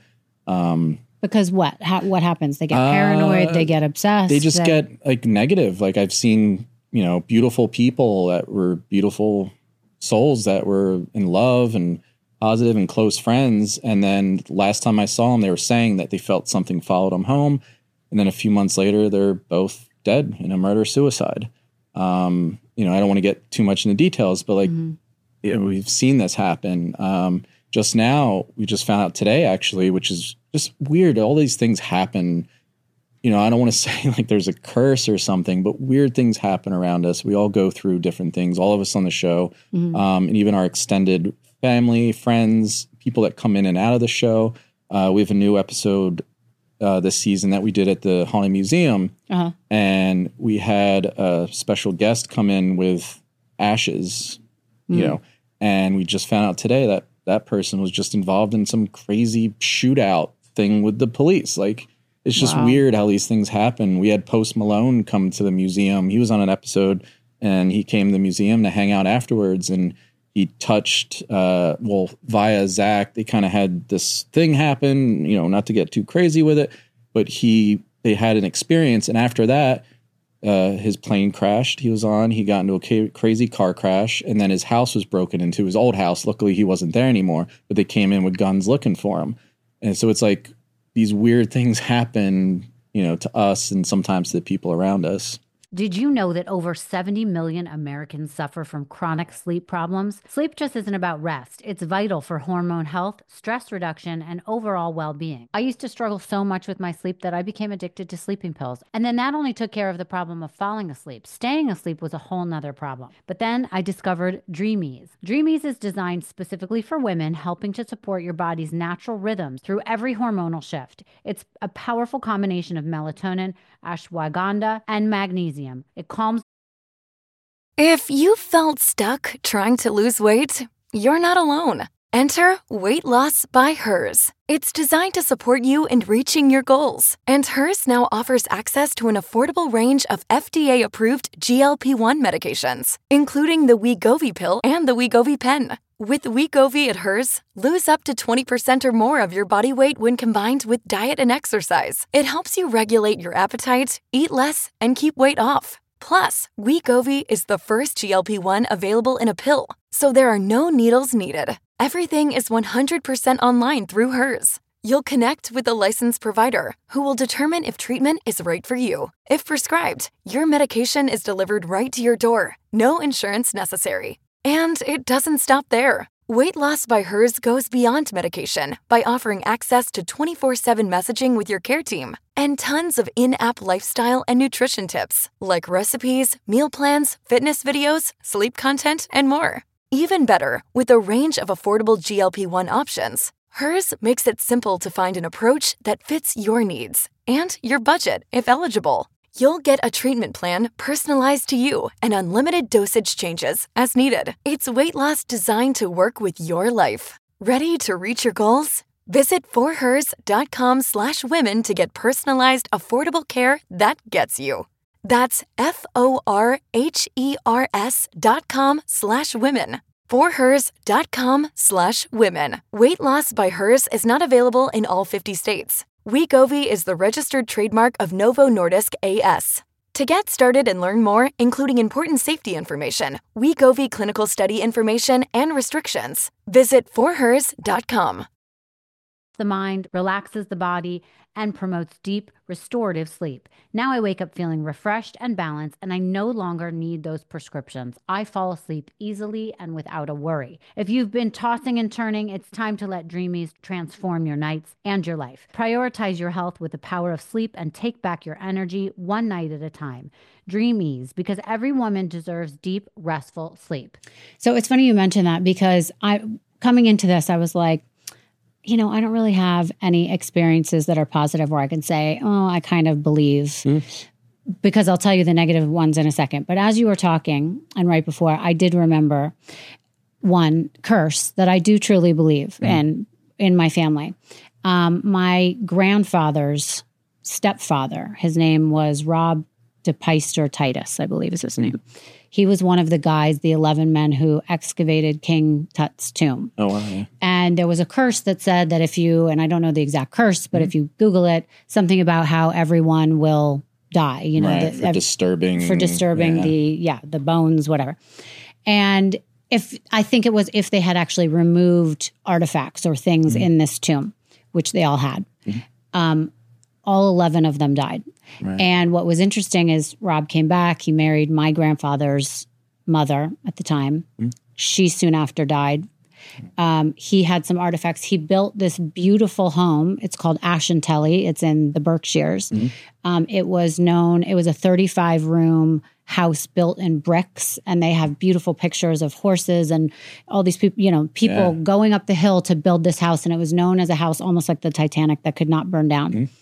Um, because what? How, what happens? They get paranoid. Uh, they get obsessed. They just they... get like negative. Like I've seen, you know, beautiful people that were beautiful souls that were in love and positive and close friends. And then last time I saw them, they were saying that they felt something followed them home. And then a few months later, they're both dead in a murder suicide. Um, you know, I don't want to get too much into details, but like mm-hmm. you know, we've seen this happen. Um, just now, we just found out today, actually, which is just weird. All these things happen. You know, I don't want to say like there's a curse or something, but weird things happen around us. We all go through different things, all of us on the show, mm-hmm. um, and even our extended family, friends, people that come in and out of the show. Uh, we have a new episode uh, this season that we did at the Haunted Museum, uh-huh. and we had a special guest come in with ashes, mm-hmm. you know, and we just found out today that that person was just involved in some crazy shootout thing with the police. Like, it's just wow. weird how these things happen. We had Post Malone come to the museum. He was on an episode and he came to the museum to hang out afterwards. And he touched, uh, well, via Zach, they kind of had this thing happen, you know, not to get too crazy with it, but he, they had an experience. And after that, uh, his plane crashed. He was on, he got into a ca- crazy car crash, and then his house was broken into, his old house. Luckily he wasn't there anymore, but they came in with guns looking for him. And so it's like, these weird things happen, you know, to us and sometimes to the people around us. Did you know that over seventy million Americans suffer from chronic sleep problems? Sleep just isn't about rest. It's vital for hormone health, stress reduction, and overall well-being. I used to struggle so much with my sleep that I became addicted to sleeping pills. And then that only took care of the problem of falling asleep. Staying asleep was a whole nother problem. But then I discovered Dreamies. Dreamies is designed specifically for women, helping to support your body's natural rhythms through every hormonal shift. It's a powerful combination of melatonin, ashwagandha, and magnesium. It calms. If you felt stuck trying to lose weight, you're not alone. Enter Weight Loss by Hers. It's designed to support you in reaching your goals. And Hers now offers access to an affordable range of F D A-approved G L P one medications, including the Wegovy pill and the Wegovy pen. With Wegovy at Hers, lose up to twenty percent or more of your body weight when combined with diet and exercise. It helps you regulate your appetite, eat less, and keep weight off. Plus, Wegovy is the first G L P one available in a pill, so there are no needles needed. Everything is one hundred percent online through Hers. You'll connect with a licensed provider who will determine if treatment is right for you. If prescribed, your medication is delivered right to your door. No insurance necessary. And it doesn't stop there. Weight Loss by Hers goes beyond medication by offering access to twenty-four seven messaging with your care team and tons of in-app lifestyle and nutrition tips like recipes, meal plans, fitness videos, sleep content, and more. Even better, with a range of affordable G L P one options, Hers makes it simple to find an approach that fits your needs and your budget if eligible. You'll get a treatment plan personalized to you and unlimited dosage changes as needed. It's weight loss designed to work with your life. Ready to reach your goals? Visit forhers.com slash women to get personalized, affordable care that gets you. That's F-O-R-H-E-R-S dot com slash women. forhers.com slash women. Weight Loss by Hers is not available in all fifty states. Wegovy is the registered trademark of Novo Nordisk A S. To get started and learn more, including important safety information, Wegovy clinical study information, and restrictions, visit for hers dot com. the mind, relaxes the body, and promotes deep, restorative sleep. Now I wake up feeling refreshed and balanced, and I no longer need those prescriptions. I fall asleep easily and without a worry. If you've been tossing and turning, it's time to let Dreamies transform your nights and your life. Prioritize your health with the power of sleep and take back your energy one night at a time. Dreamies, because every woman deserves deep, restful sleep. So it's funny you mention that, because I, coming into this, I was like, you know, I don't really have any experiences that are positive where I can say, oh, I kind of believe, mm. because I'll tell you the negative ones in a second. But as you were talking, and right before, I did remember one curse that I do truly believe mm. in, in my family. Um, my grandfather's stepfather, his name was Rob DePeister Titus, I believe is his name. Mm. He was one of the guys, the eleven men who excavated King Tut's tomb. Oh, wow. Yeah. And there was a curse that said that if you, and I don't know the exact curse, but mm-hmm. if you Google it, something about how everyone will die, you know, right, the, for uh, disturbing, for disturbing yeah. the, yeah, the bones, whatever. And if, I think it was if they had actually removed artifacts or things mm-hmm. in this tomb, which they all had, mm-hmm. um, all eleven of them died. Right. And what was interesting is Rob came back. He married my grandfather's mother at the time. Mm. She soon after died. Um, he had some artifacts. He built this beautiful home. It's called Ashentelly. It's in the Berkshires. Mm. Um, it was known, it was a thirty-five room house built in bricks, and they have beautiful pictures of horses and all these people, you know, people yeah. going up the hill to build this house. And it was known as a house almost like the Titanic that could not burn down. Mm.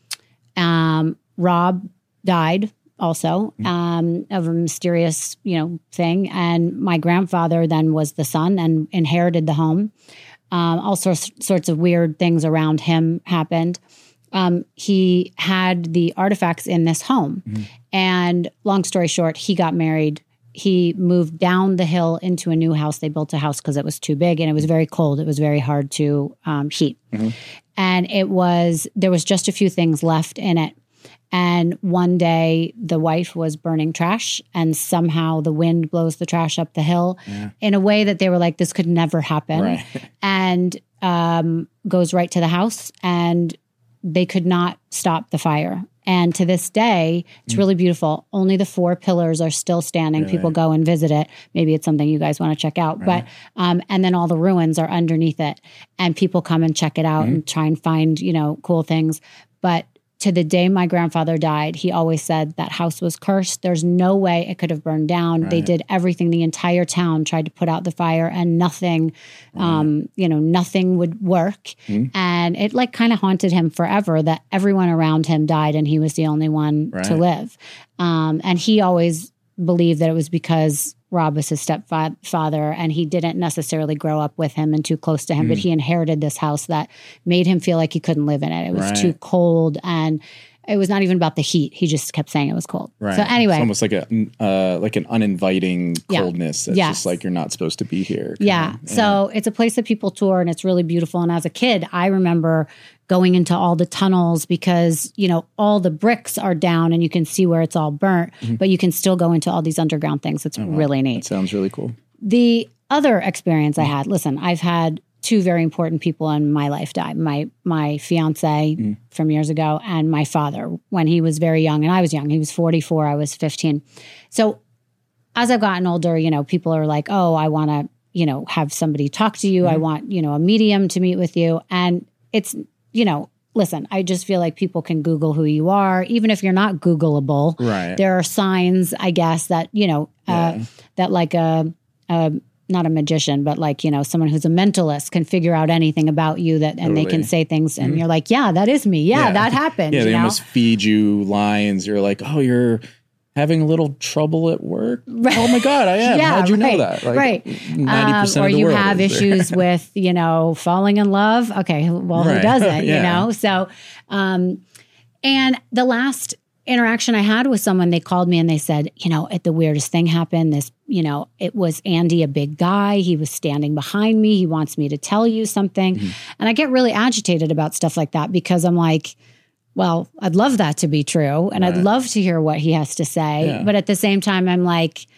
Um, Rob died also um, of a mysterious, you know, thing. And my grandfather then was the son and inherited the home. Um, all sorts, sorts of weird things around him happened. Um, he had the artifacts in this home. Mm-hmm. And long story short, he got married. He moved down the hill into a new house. They built a house because it was too big and it was very cold. It was very hard to um, heat. Mm-hmm. And it was, there was just a few things left in it. And one day the wife was burning trash and somehow the wind blows the trash up the hill yeah. in a way that they were like, this could never happen. Right. And um, goes right to the house and they could not stop the fire. And to this day, it's mm. really beautiful. Only the four pillars are still standing. Really? People go and visit it. Maybe it's something you guys want to check out. Right. But um, and then all the ruins are underneath it. And people come and check it out mm. and try and find, you know, cool things. But to the day my grandfather died, he always said that house was cursed. There's no way it could have burned down. Right. They did everything. The entire town tried to put out the fire and nothing, right. um, you know, nothing would work. Mm. And it like kind of haunted him forever that everyone around him died and he was the only one right. to live. Um, and he always believed that it was because Rob was his stepfather and he didn't necessarily grow up with him and too close to him, mm. but he inherited this house that made him feel like he couldn't live in it. It was right. too cold and it was not even about the heat. He just kept saying it was cold. Right. So anyway. It's almost like a uh, like an uninviting coldness. Yeah. It's yes. just like you're not supposed to be here. Yeah. yeah. So it's a place that people tour and it's really beautiful. And as a kid, I remember going into all the tunnels because, you know, all the bricks are down and you can see where it's all burnt, mm-hmm. but you can still go into all these underground things. It's oh, wow. really neat. That sounds really cool. The other experience I had, listen, I've had two very important people in my life die. My my fiance mm. from years ago and my father when he was very young and I was young. He was forty-four, I was fifteen. So as I've gotten older, you know, people are like, oh, I want to, you know, have somebody talk to you. Mm. I want, you know, a medium to meet with you. And it's, you know, listen, I just feel like people can Google who you are, even if you're not Googleable. Right. There are signs, I guess, that, you know, uh, yeah. that like a, a not a magician, but like, you know, someone who's a mentalist can figure out anything about you that, and totally. They can say things and mm-hmm. you're like, yeah, that is me. Yeah, yeah. that happened. Yeah, they you know? almost feed you lines. You're like, oh, you're having a little trouble at work. Right. Oh my God, I am. yeah, How'd you right, know that? Like right. ninety percent um, or of the you world have issues with, you know, falling in love. Okay, well, right. who doesn't, yeah. you know? So, um, and the last interaction I had with someone, they called me and they said, you know, it, the weirdest thing happened. This, you know, it was Andy, a big guy. He was standing behind me. He wants me to tell you something. Mm-hmm. And I get really agitated about stuff like that because I'm like, well, I'd love that to be true. And right. I'd love to hear what he has to say. Yeah. But at the same time, I'm like,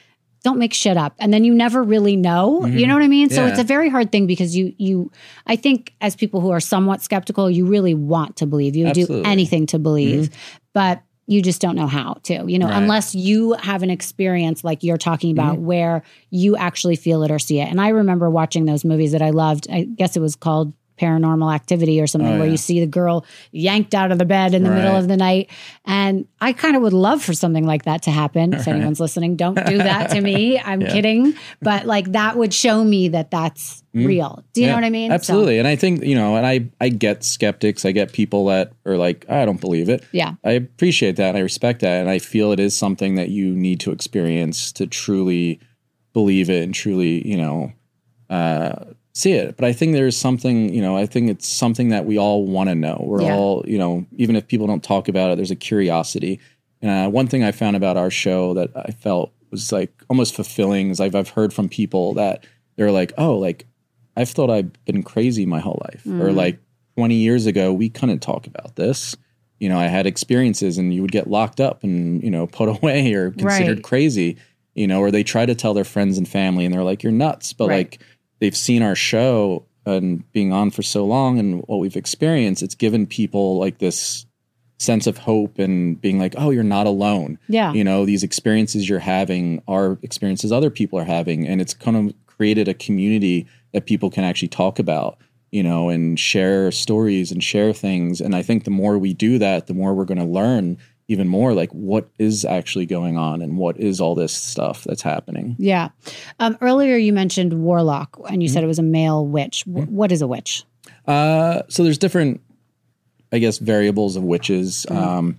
don't make shit up. And then you never really know, mm-hmm. you know what I mean? So Yeah. it's a very hard thing because you, you, I think as people who are somewhat skeptical, you really want to believe. You would do anything to believe, mm-hmm. but you just don't know how to, you know, right. unless you have an experience like you're talking about mm-hmm. where you actually feel it or see it. And I remember watching those movies that I loved. I guess it was called Paranormal Activity or something, oh, where yeah. you see the girl yanked out of the bed in the right. middle of the night. And I kind of would love for something like that to happen. If right. anyone's listening, don't do that to me. I'm yeah. kidding. But like that would show me that that's mm. real. Do you yeah, know what I mean? Absolutely. So, and I think, you know, and I, I get skeptics. I get people that are like, I don't believe it. Yeah. I appreciate that. And I respect that. And I feel it is something that you need to experience to truly believe it and truly, you know, uh, see it. But I think there's something, you know, I think it's something that we all want to know. We're yeah. all, you know, even if people don't talk about it, there's a curiosity. And uh, one thing I found about our show that I felt was like almost fulfilling is I've, I've heard from people that they're like, oh, like I've thought I've been crazy my whole life. Mm. Or like twenty years ago, we couldn't talk about this. You know, I had experiences and you would get locked up and, you know, put away or considered right. crazy, you know, or they try to tell their friends and family and they're like, you're nuts. But right. like, they've seen our show and being on for so long and what we've experienced, it's given people like this sense of hope and being like, oh, you're not alone. Yeah. You know, these experiences you're having are experiences other people are having. And it's kind of created a community that people can actually talk about, you know, and share stories and share things. And I think the more we do that, the more we're going to learn even more like what is actually going on and what is all this stuff that's happening. Yeah. Um, earlier you mentioned warlock and you mm-hmm. said it was a male witch. W- what is a witch? Uh, so there's different, I guess, variables of witches. Mm-hmm. Um,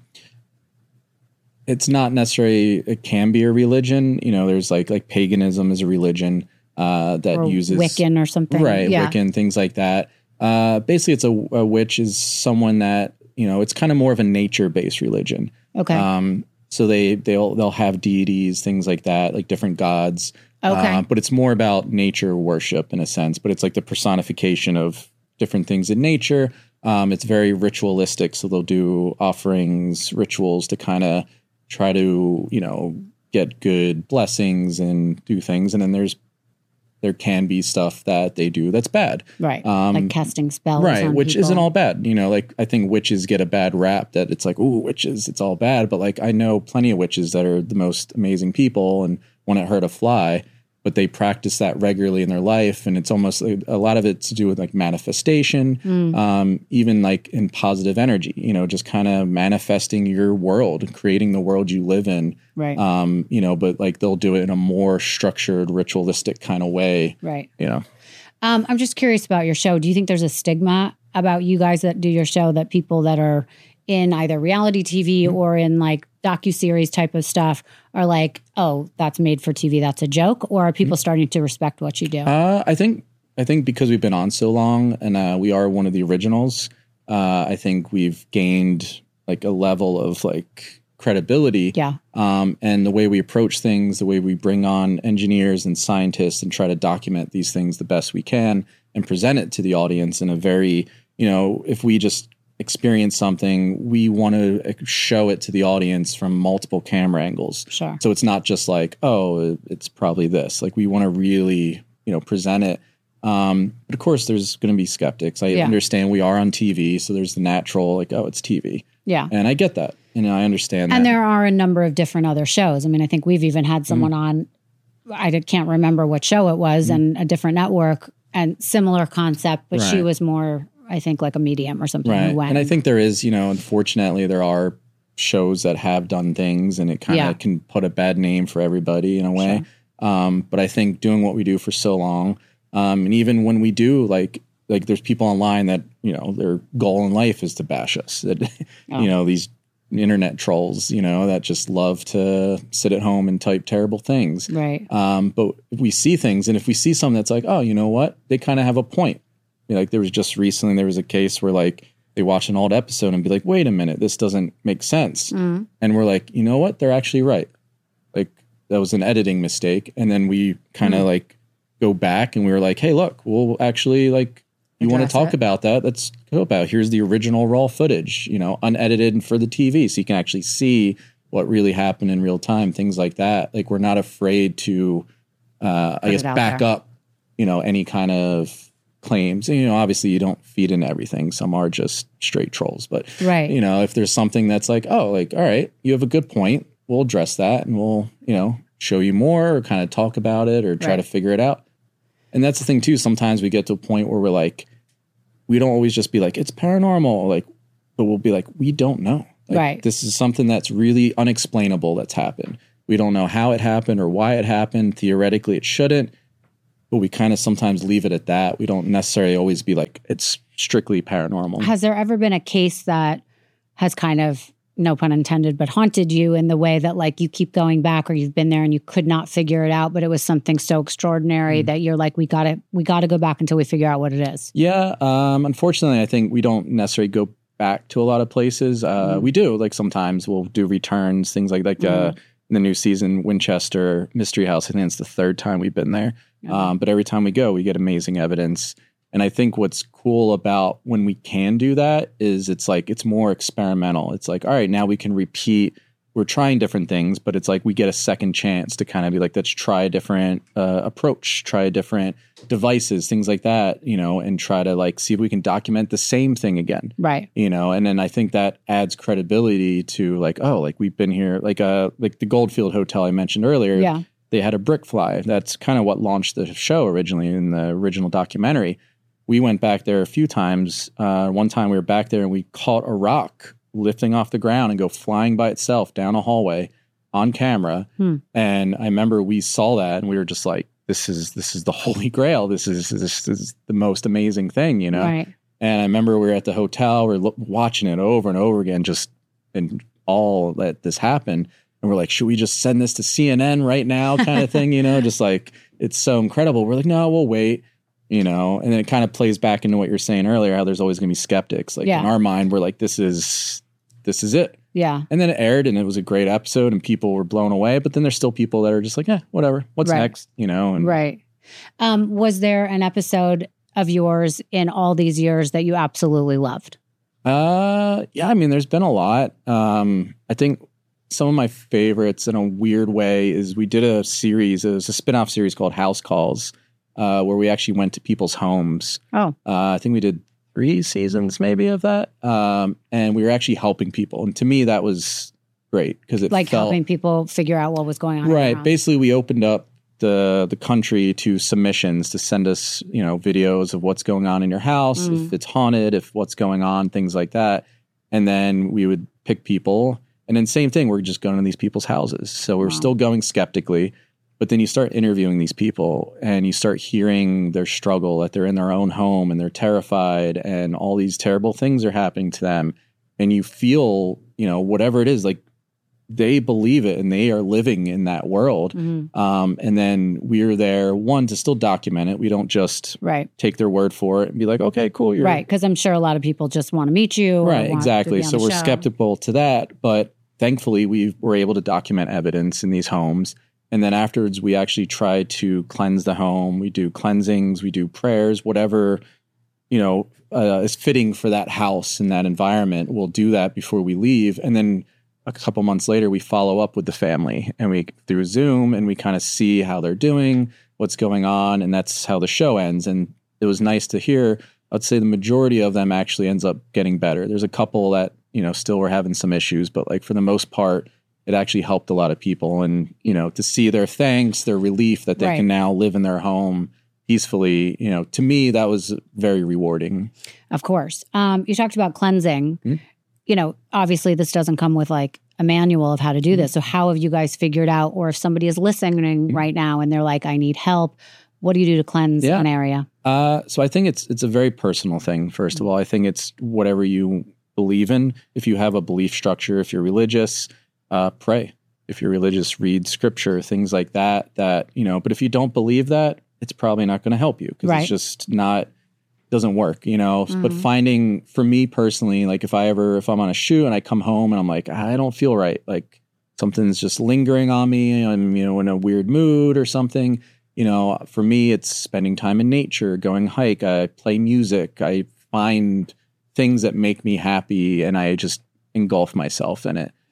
it's not necessarily, it can be a religion. You know, there's like, like paganism is a religion uh, that or uses Wiccan or something. Right. Yeah. Wiccan, things like that. Uh, basically it's a, a witch is someone that, you know, it's kind of more of a nature-based religion. Okay. Um, so they they'll they'll have deities, things like that, like different gods. Okay. Uh, but it's more about nature worship in a sense. But it's like the personification of different things in nature. Um, it's very ritualistic. So they'll do offerings, rituals to kind of try to, you know, get good blessings and do things. And then there's there can be stuff that they do that's bad. Right. Um, like casting spells. Right. On which people. Isn't all bad. You know, like I think witches get a bad rap that it's like, ooh, witches, it's all bad. But like I know plenty of witches that are the most amazing people and wouldn't hurt a fly, but they practice that regularly in their life. And it's almost like, a lot of it's to do with like manifestation, mm. um, even like in positive energy, you know, just kind of manifesting your world and creating the world you live in. Right. Um, you know, but like they'll do it in a more structured, ritualistic kind of way. Right. You know, um, I'm just curious about your show. Do you think there's a stigma about you guys that do your show that people that are in either reality T V mm-hmm. or in like docuseries type of stuff are like, oh, that's made for T V, that's a joke? Or are people mm-hmm. starting to respect what you do? Uh, I think I think because we've been on so long and uh, we are one of the originals, uh, I think we've gained like a level of like credibility. Yeah. Um, and the way we approach things, the way we bring on engineers and scientists and try to document these things the best we can and present it to the audience in a very, you know, if we just experience something, we want to show it to the audience from multiple camera angles. Sure. So it's not just like, oh, it's probably this. Like we want to really, you know, present it. Um, but of course, there's going to be skeptics. I yeah. understand we are on T V, so there's the natural, like, oh, it's T V. Yeah. And I get that. You know, I understand that. And there are a number of different other shows. I mean, I think we've even had someone mm. on, I can't remember what show it was, mm. and a different network, and similar concept, but right. she was more, I think, like a medium or something. Right. Who went. And I think there is, you know, unfortunately, there are shows that have done things and it kind of yeah. can put a bad name for everybody in a way. Sure. Um, but I think doing what we do for so long, um, and even when we do, like, like there's people online that, you know, their goal in life is to bash us. That, oh. you know, these internet trolls, you know, that just love to sit at home and type terrible things. Right. Um, but if we see things, and if we see something that's like, oh, you know what, they kind of have a point. Like there was just recently, there was a case where like they watch an old episode and be like, wait a minute, this doesn't make sense. Mm. And we're like, you know what? They're actually right. Like that was an editing mistake. And then we kind of mm. like go back and we were like, hey, look, we'll actually like, you want to talk it. about that? Let's go about, here's the original raw footage, you know, unedited and for the T V. So you can actually see what really happened in real time, things like that. Like we're not afraid to, uh, I guess, back there. up, you know, any kind of claims. And, you know, obviously you don't feed into everything. Some are just straight trolls, but right. you know, if there's something that's like, oh, like, all right, you have a good point, we'll address that and we'll, you know, show you more or kind of talk about it or try right. to figure it out. And that's the thing too. Sometimes we get to a point where we're like, we don't always just be like, it's paranormal, like, but we'll be like, we don't know. Like, right. This is something that's really unexplainable that's happened. We don't know how it happened or why it happened. Theoretically, it shouldn't. But we kind of sometimes leave it at that. We don't necessarily always be like, it's strictly paranormal. Has there ever been a case that has kind of, no pun intended, but haunted you in the way that like you keep going back or you've been there and you could not figure it out, but it was something so extraordinary mm. that you're like, we gotta, we gotta go back until we figure out what it is? Yeah. Um, unfortunately, I think we don't necessarily go back to a lot of places. Uh, mm. We do, like sometimes we'll do returns, things like like mm. uh, in the new season, Winchester Mystery House. I think it's the third time we've been there. Mm. Um, but every time we go, we get amazing evidence. And I think what's cool about when we can do that is it's like, it's more experimental. It's like, all right, now we can repeat. We're trying different things, but it's like we get a second chance to kind of be like, let's try a different uh, approach, try a different devices, things like that, you know, and try to like see if we can document the same thing again. Right. You know, and then I think that adds credibility to like, oh, like we've been here, like uh, like the Goldfield Hotel I mentioned earlier. Yeah. They had a brick fly. That's kind of what launched the show originally in the original documentary. We went back there a few times. Uh, one time we were back there and we caught a rock lifting off the ground and go flying by itself down a hallway on camera. Hmm. And I remember we saw that and we were just like, this is, this is the holy grail. This is, this is the most amazing thing, you know? Right. And I remember we were at the hotel, we we're lo- watching it over and over again, just in all that this happened. And we're like, should we just send this to C N N right now kind of thing? You know, just like, it's so incredible. We're like, no, we'll wait. You know, and then it kind of plays back into what you're saying earlier, how there's always going to be skeptics. Like yeah. in our mind, we're like, this is, this is it. Yeah. And then it aired and it was a great episode and people were blown away. But then there's still people that are just like, yeah, whatever. What's right. next? You know? And, right. Um, was there an episode of yours in all these years that you absolutely loved? Uh, yeah, I mean, there's been a lot. Um, I think some of my favorites in a weird way is we did a series, it was a spinoff series called House Calls. Uh, where we actually went to people's homes. Oh. Uh, I think we did three seasons maybe of that. Um, and we were actually helping people. And to me, that was great because it like felt, helping people figure out what was going on. Right. Basically, we opened up the the country to submissions to send us, you know, videos of what's going on in your house, mm. if it's haunted, if what's going on, things like that. And then we would pick people. And then same thing, we're just going to these people's houses. So we're wow. still going skeptically. But then you start interviewing these people and you start hearing their struggle, that they're in their own home and they're terrified and all these terrible things are happening to them. And you feel, you know, whatever it is, like they believe it and they are living in that world. Mm-hmm. Um, and then we're there, one, to still document it. We don't just right. take their word for it and be like, okay, cool. You're right. Because I'm sure a lot of people just want to meet you. Right, exactly. So we're show. skeptical to that. But thankfully, we were able to document evidence in these homes. And then afterwards, we actually try to cleanse the home. We do cleansings, we do prayers, whatever, you know, uh, is fitting for that house and that environment. We'll do that before we leave. And then a couple months later, we follow up with the family and we through Zoom and we kind of see how they're doing, what's going on. And that's how the show ends. And it was nice to hear. I'd say the majority of them actually ends up getting better. There's a couple that, you know, still were having some issues, but like for the most part, it actually helped a lot of people. And, you know, to see their thanks, their relief that they right. can now live in their home peacefully, you know, to me, that was very rewarding. Of course. Um, you talked about cleansing. Mm-hmm. You know, obviously this doesn't come with like a manual of how to do mm-hmm. this. So how have you guys figured out, or if somebody is listening mm-hmm. right now and they're like, I need help, what do you do to cleanse yeah. an area? Uh, so I think it's it's a very personal thing, first mm-hmm. of all. I think it's whatever you believe in. If you have a belief structure, if you're religious, Uh, pray. If you're religious, read scripture, things like that, that, you know, but if you don't believe that, it's probably not going to help you because right. it's just not, doesn't work, you know, mm-hmm. but finding, for me personally, like if I ever, if I'm on a shoot and I come home and I'm like, I don't feel right, like something's just lingering on me, I'm, you know, in a weird mood or something, you know, for me, it's spending time in nature, going hike, I play music, I find things that make me happy and I just engulf myself in it.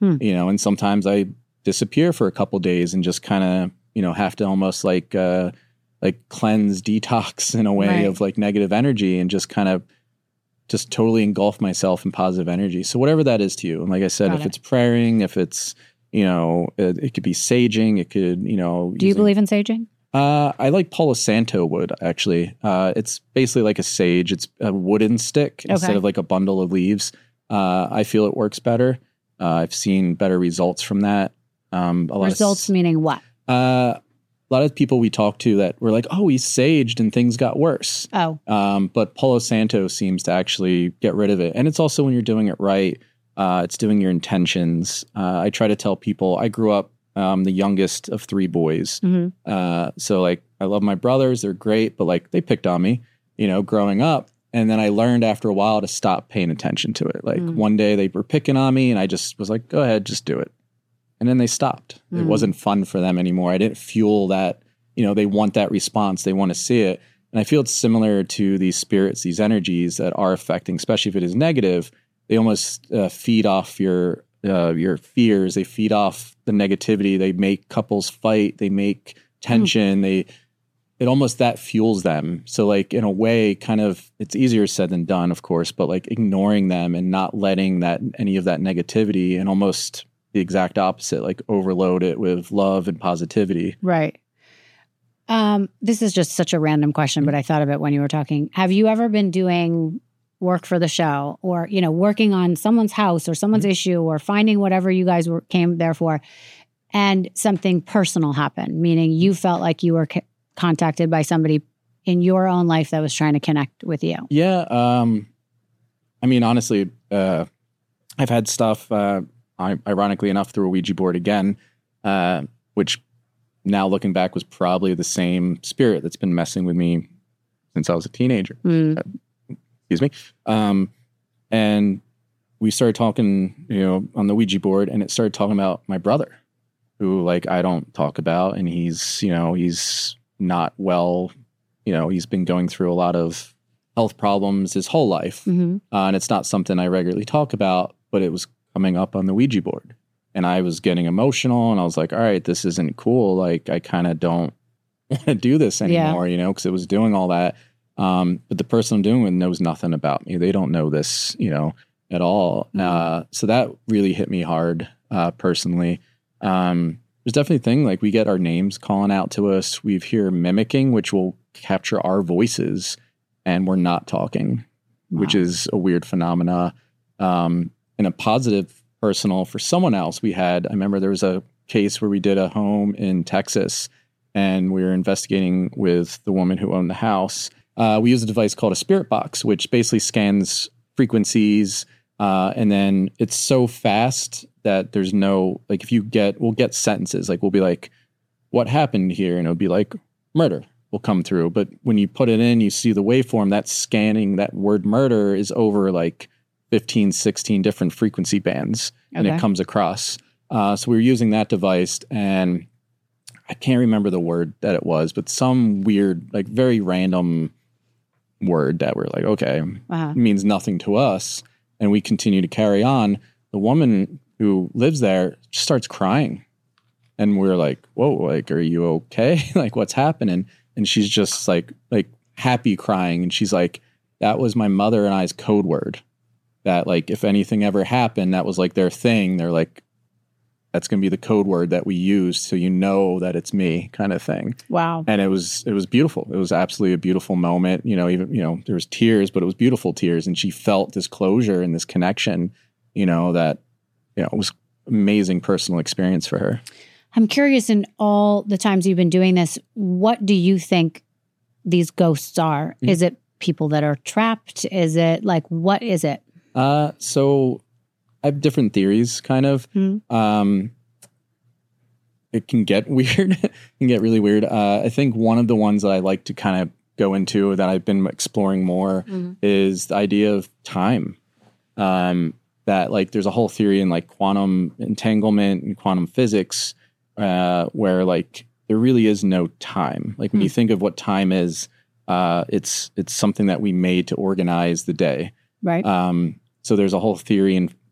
Hmm. you know, and sometimes I disappear for a couple days and just kind of, you know, have to almost like, uh, like cleanse, detox in a way Right. of like negative energy and just kind of just totally engulf myself in positive energy. So whatever that is to you. And like I said, Got if it. it's praying, if it's, you know, it, it could be saging, it could, you know. Do you using- believe in saging? Uh, I like Palo Santo wood, actually. Uh, it's basically like a sage. It's a wooden stick instead Okay. of like a bundle of leaves. Uh, I feel it works better. Uh, I've seen better results from that. Um, a lot Results of, meaning what? uh, a lot of people we talked to that were like, oh, we saged and things got worse. Oh, Um, but Palo Santo seems to actually get rid of it. And it's also when you're doing it right, uh, it's doing your intentions. Uh, I try to tell people I grew up um, the youngest of three boys. mhm. Uh, so like, I love my brothers. They're great, but like they picked on me, you know, growing up. And then I learned after a while to stop paying attention to it. Like Mm. one day they were picking on me and I just was like, go ahead, just do it. And then they stopped. It Mm. wasn't fun for them anymore. I didn't fuel that, you know, they want that response. They want to see it. And I feel it's similar to these spirits, these energies that are affecting, especially if it is negative, they almost uh, feed off your uh, your fears. They feed off the negativity. They make couples fight. They make tension. They it almost that fuels them. So like in a way, kind of it's easier said than done, of course, but like ignoring them and not letting that any of that negativity and almost the exact opposite, like overload it with love and positivity. Right. Um, this is just such a random question, but I thought of it when you were talking. Have you ever been doing work for the show or, you know, working on someone's house or someone's issue or finding whatever you guys were, came there for, and something personal happened, meaning you felt like you were c- contacted by somebody in your own life that was trying to connect with you? Yeah. Um, I mean, honestly, uh, I've had stuff, uh, I, ironically enough, through a Ouija board again, uh, which now looking back was probably the same spirit that's been messing with me since I was a teenager. Mm. Excuse me. Um, and we started talking, you know, on the Ouija board, and it started talking about my brother, who like I don't talk about, and he's, you know, he's not well, you know, he's been going through a lot of health problems his whole life, Mhm. uh, and it's not something I regularly talk about, but it was coming up on the Ouija board, and I was getting emotional, and I was like, all right, this isn't cool. Like I kind of don't want to do this anymore, you know, because it was doing all that. Um, but the person I'm doing with knows nothing about me. They don't know this, you know, at all. Mhm. Uh, so that really hit me hard, uh, personally. Um, there's definitely a thing like we get our names calling out to us. We hear mimicking, which will capture our voices, and we're not talking, which Wow. is a weird phenomena. Um, and a positive personal for someone else we had, I remember there was a case where we did a home in Texas and we were investigating with the woman who owned the house. Uh, we used a device called a spirit box, which basically scans frequencies. Uh, and then it's so fast that there's no, like if you get, we'll get sentences, like we'll be like, what happened here? And it'll be like murder will come through. But when you put it in, you see the waveform, that scanning, that word murder is over like fifteen, sixteen different frequency bands, and Okay. it comes across. Uh, so we were using that device, and I can't remember the word that it was, but some weird, like very random word that we're like, okay, Uh-huh. it means nothing to us. And we continue to carry on. The woman who lives there just starts crying. And we're like, whoa, like, are you okay? Like, what's happening? And she's just like, like happy crying. And she's like, that was my mother and I's code word. That like, if anything ever happened, that was like their thing. They're like, that's going to be the code word that we use. So you know that it's me, kind of thing. Wow. And it was, it was beautiful. It was absolutely a beautiful moment. You know, even, you know, there was tears, but it was beautiful tears. And she felt this closure and this connection, you know, that, you know, it was amazing personal experience for her. I'm curious, in all the times you've been doing this, what do you think these ghosts are? Mm-hmm. Is it people that are trapped? Is it like, what is it? Uh, so I have different theories, kind of. Hmm. Um, it can get weird. It can get really weird. Uh, I think one of the ones that I like to kind of go into that I've been exploring more Mhm. is the idea of time. Um, that like there's a whole theory in like quantum entanglement and quantum physics, uh, where like there really is no time. Like when Hmm. you think of what time is, uh, it's it's something that we made to organize the day. Right. Um, so there's a whole theory in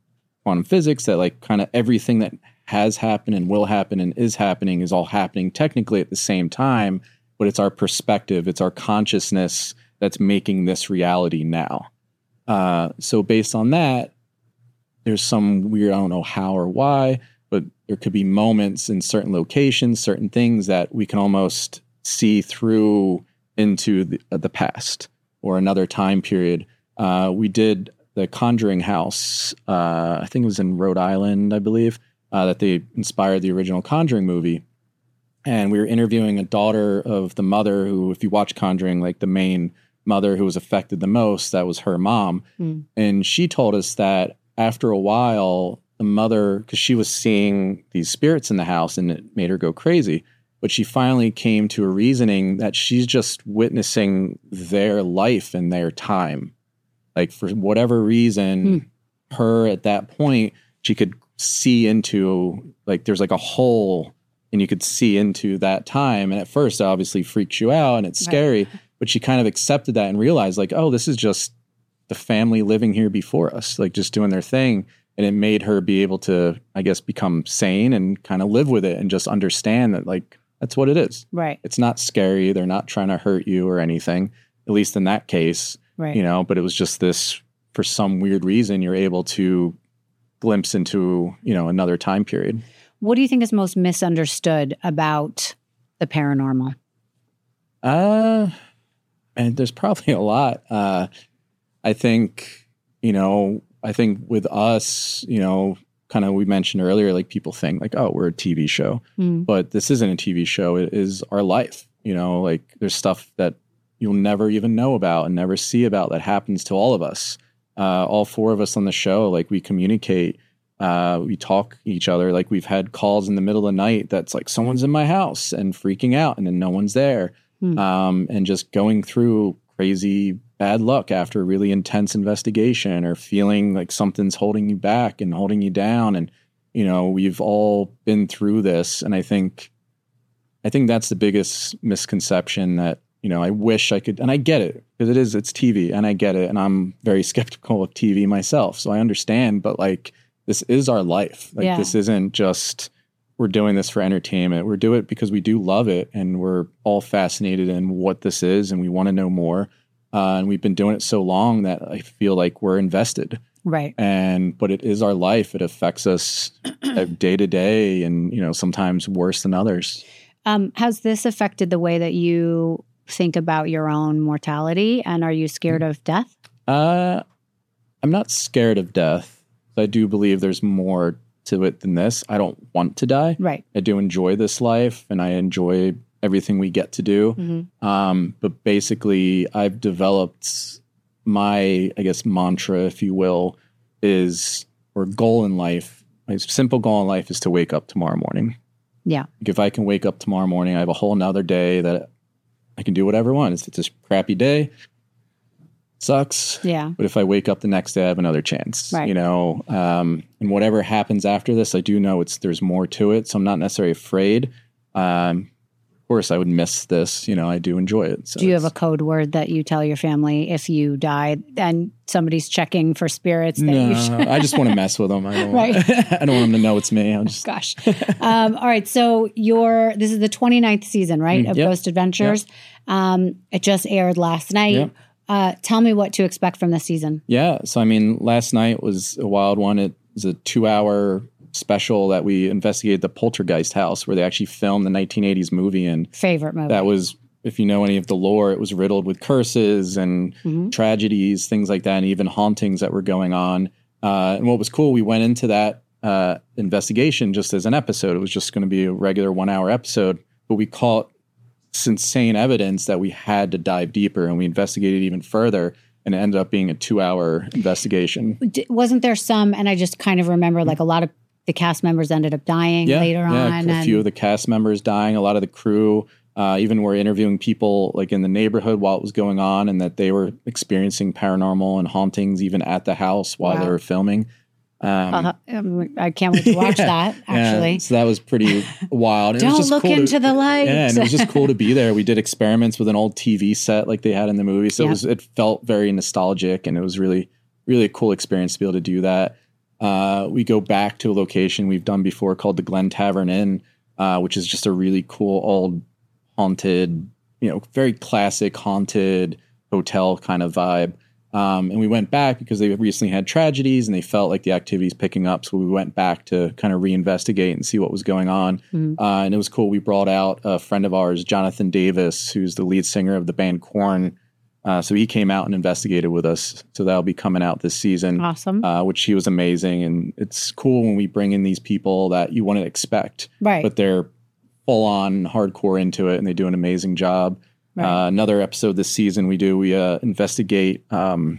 quantum physics that like kind of everything that has happened and will happen and is happening is all happening technically at the same time, but it's our perspective, it's our consciousness that's making this reality now. Uh, so based on that, there's some weird, I don't know how or why, but there could be moments in certain locations, certain things that we can almost see through into the, uh, the past or another time period. Uh, we did the Conjuring House, uh, I think it was in Rhode Island, I believe, uh, that they inspired the original Conjuring movie. And we were interviewing a daughter of the mother who, if you watch Conjuring, like the main mother who was affected the most, that was her mom. Mm. And she told us that after a while, the mother, because she was seeing these spirits in the house and it made her go crazy, but she finally came to a reasoning that she's just witnessing their life and their time. Like for whatever reason, mm. her at that point, she could see into, like there's like a hole and you could see into that time. And at first it obviously freaks you out and it's scary, right. But she kind of accepted that and realized like, oh, this is just the family living here before us, like just doing their thing. And it made her be able to, I guess, become sane and kind of live with it and just understand that like, that's what it is. Right. It's not scary. They're not trying to hurt you or anything, at least in that case, right. You know, but it was just this, for some weird reason, you're able to glimpse into, you know, another time period. What do you think is most misunderstood about the paranormal? Uh, and there's probably a lot. Uh, I think, you know, I think with us, you know, kind of we mentioned earlier, like people think like, oh, we're a T V show, mm. but this isn't a T V show. It is our life. You know, like there's stuff that you'll never even know about and never see about that happens to all of us. Uh, all four of us on the show, like we communicate, uh, we talk each other. Like we've had calls in the middle of the night that's like someone's in my house and freaking out and then no one's there. Mm. Um, and just going through crazy bad luck after a really intense investigation or feeling like something's holding you back and holding you down. And, you know, we've all been through this. And I think, I think that's the biggest misconception that, you know, I wish I could, and I get it because it is, it's T V and I get it. And I'm very skeptical of T V myself. So I understand, but like, this is our life. Like yeah. This isn't just, we're doing this for entertainment. We're doing it because we do love it. And we're all fascinated in what this is. And we want to know more. Uh, and we've been doing it so long that I feel like we're invested. Right. And, but it is our life. It affects us day to day and, you know, sometimes worse than others. Um, has this affected the way that you think about your own mortality? And are you scared of death? Uh, I'm not scared of death. I do believe there's more to it than this. I don't want to die. Right. I do enjoy this life and I enjoy everything we get to do. Mm-hmm. Um, but basically I've developed my, I guess, mantra, if you will, is, or goal in life. My simple goal in life is to wake up tomorrow morning. Yeah. Like if I can wake up tomorrow morning, I have a whole nother day that I can do whatever I want. If it's a crappy day, sucks. Yeah. But if I wake up the next day, I have another chance. Right. You know, um, and whatever happens after this, I do know it's there's more to it. So I'm not necessarily afraid. Um, of course, I would miss this. You know, I do enjoy it. So do you have a code word that you tell your family if you die and somebody's checking for spirits? That no, you should... I just want to mess with them. I don't, right. want, I don't want them to know it's me. I'll just... Gosh. Um, all right. So your this is the twenty-ninth season, right, mm, of yep. Ghost Adventures. Yep. Um, it just aired last night. Yep. Uh, tell me what to expect from this season. Yeah. So, I mean, last night was a wild one. It was a two-hour special that we investigated the Poltergeist house where they actually filmed the nineteen eighties movie. And favorite movie. That was, if you know any of the lore, it was riddled with curses and mm-hmm. tragedies, things like that, and even hauntings that were going on. Uh, and what was cool, we went into that uh, investigation just as an episode. It was just going to be a regular one-hour episode, but we caught insane evidence that we had to dive deeper, and we investigated even further, and it ended up being a two-hour investigation. D- wasn't there some, and I just kind of remember like a lot of the cast members ended up dying yeah, later yeah, on. A and few of the cast members dying, a lot of the crew, uh, even were interviewing people like in the neighborhood while it was going on, and that they were experiencing paranormal and hauntings even at the house while wow. they were filming. Um, uh, I can't wait to watch yeah, that, actually. Yeah. So that was pretty wild. Don't it was just look cool into to, the light. Yeah, and it was just cool to be there. We did experiments with an old T V set like they had in the movie. So yep. it was it felt very nostalgic, and it was really, really a cool experience to be able to do that. uh, we go back to a location we've done before called the Glen Tavern Inn, uh, which is just a really cool old haunted, you know, very classic haunted hotel kind of vibe. Um, and we went back because they recently had tragedies and they felt like the activity's picking up. So we went back to kind of reinvestigate and see what was going on. Mm. Uh, and it was cool. We brought out a friend of ours, Jonathan Davis, who's the lead singer of the band Korn. Uh, so he came out and investigated with us. So that'll be coming out this season. Awesome. Uh, which he was amazing. And it's cool when we bring in these people that you wouldn't expect. Right. But they're full on hardcore into it and they do an amazing job. Right. Uh, another episode this season we do, we uh, investigate, um,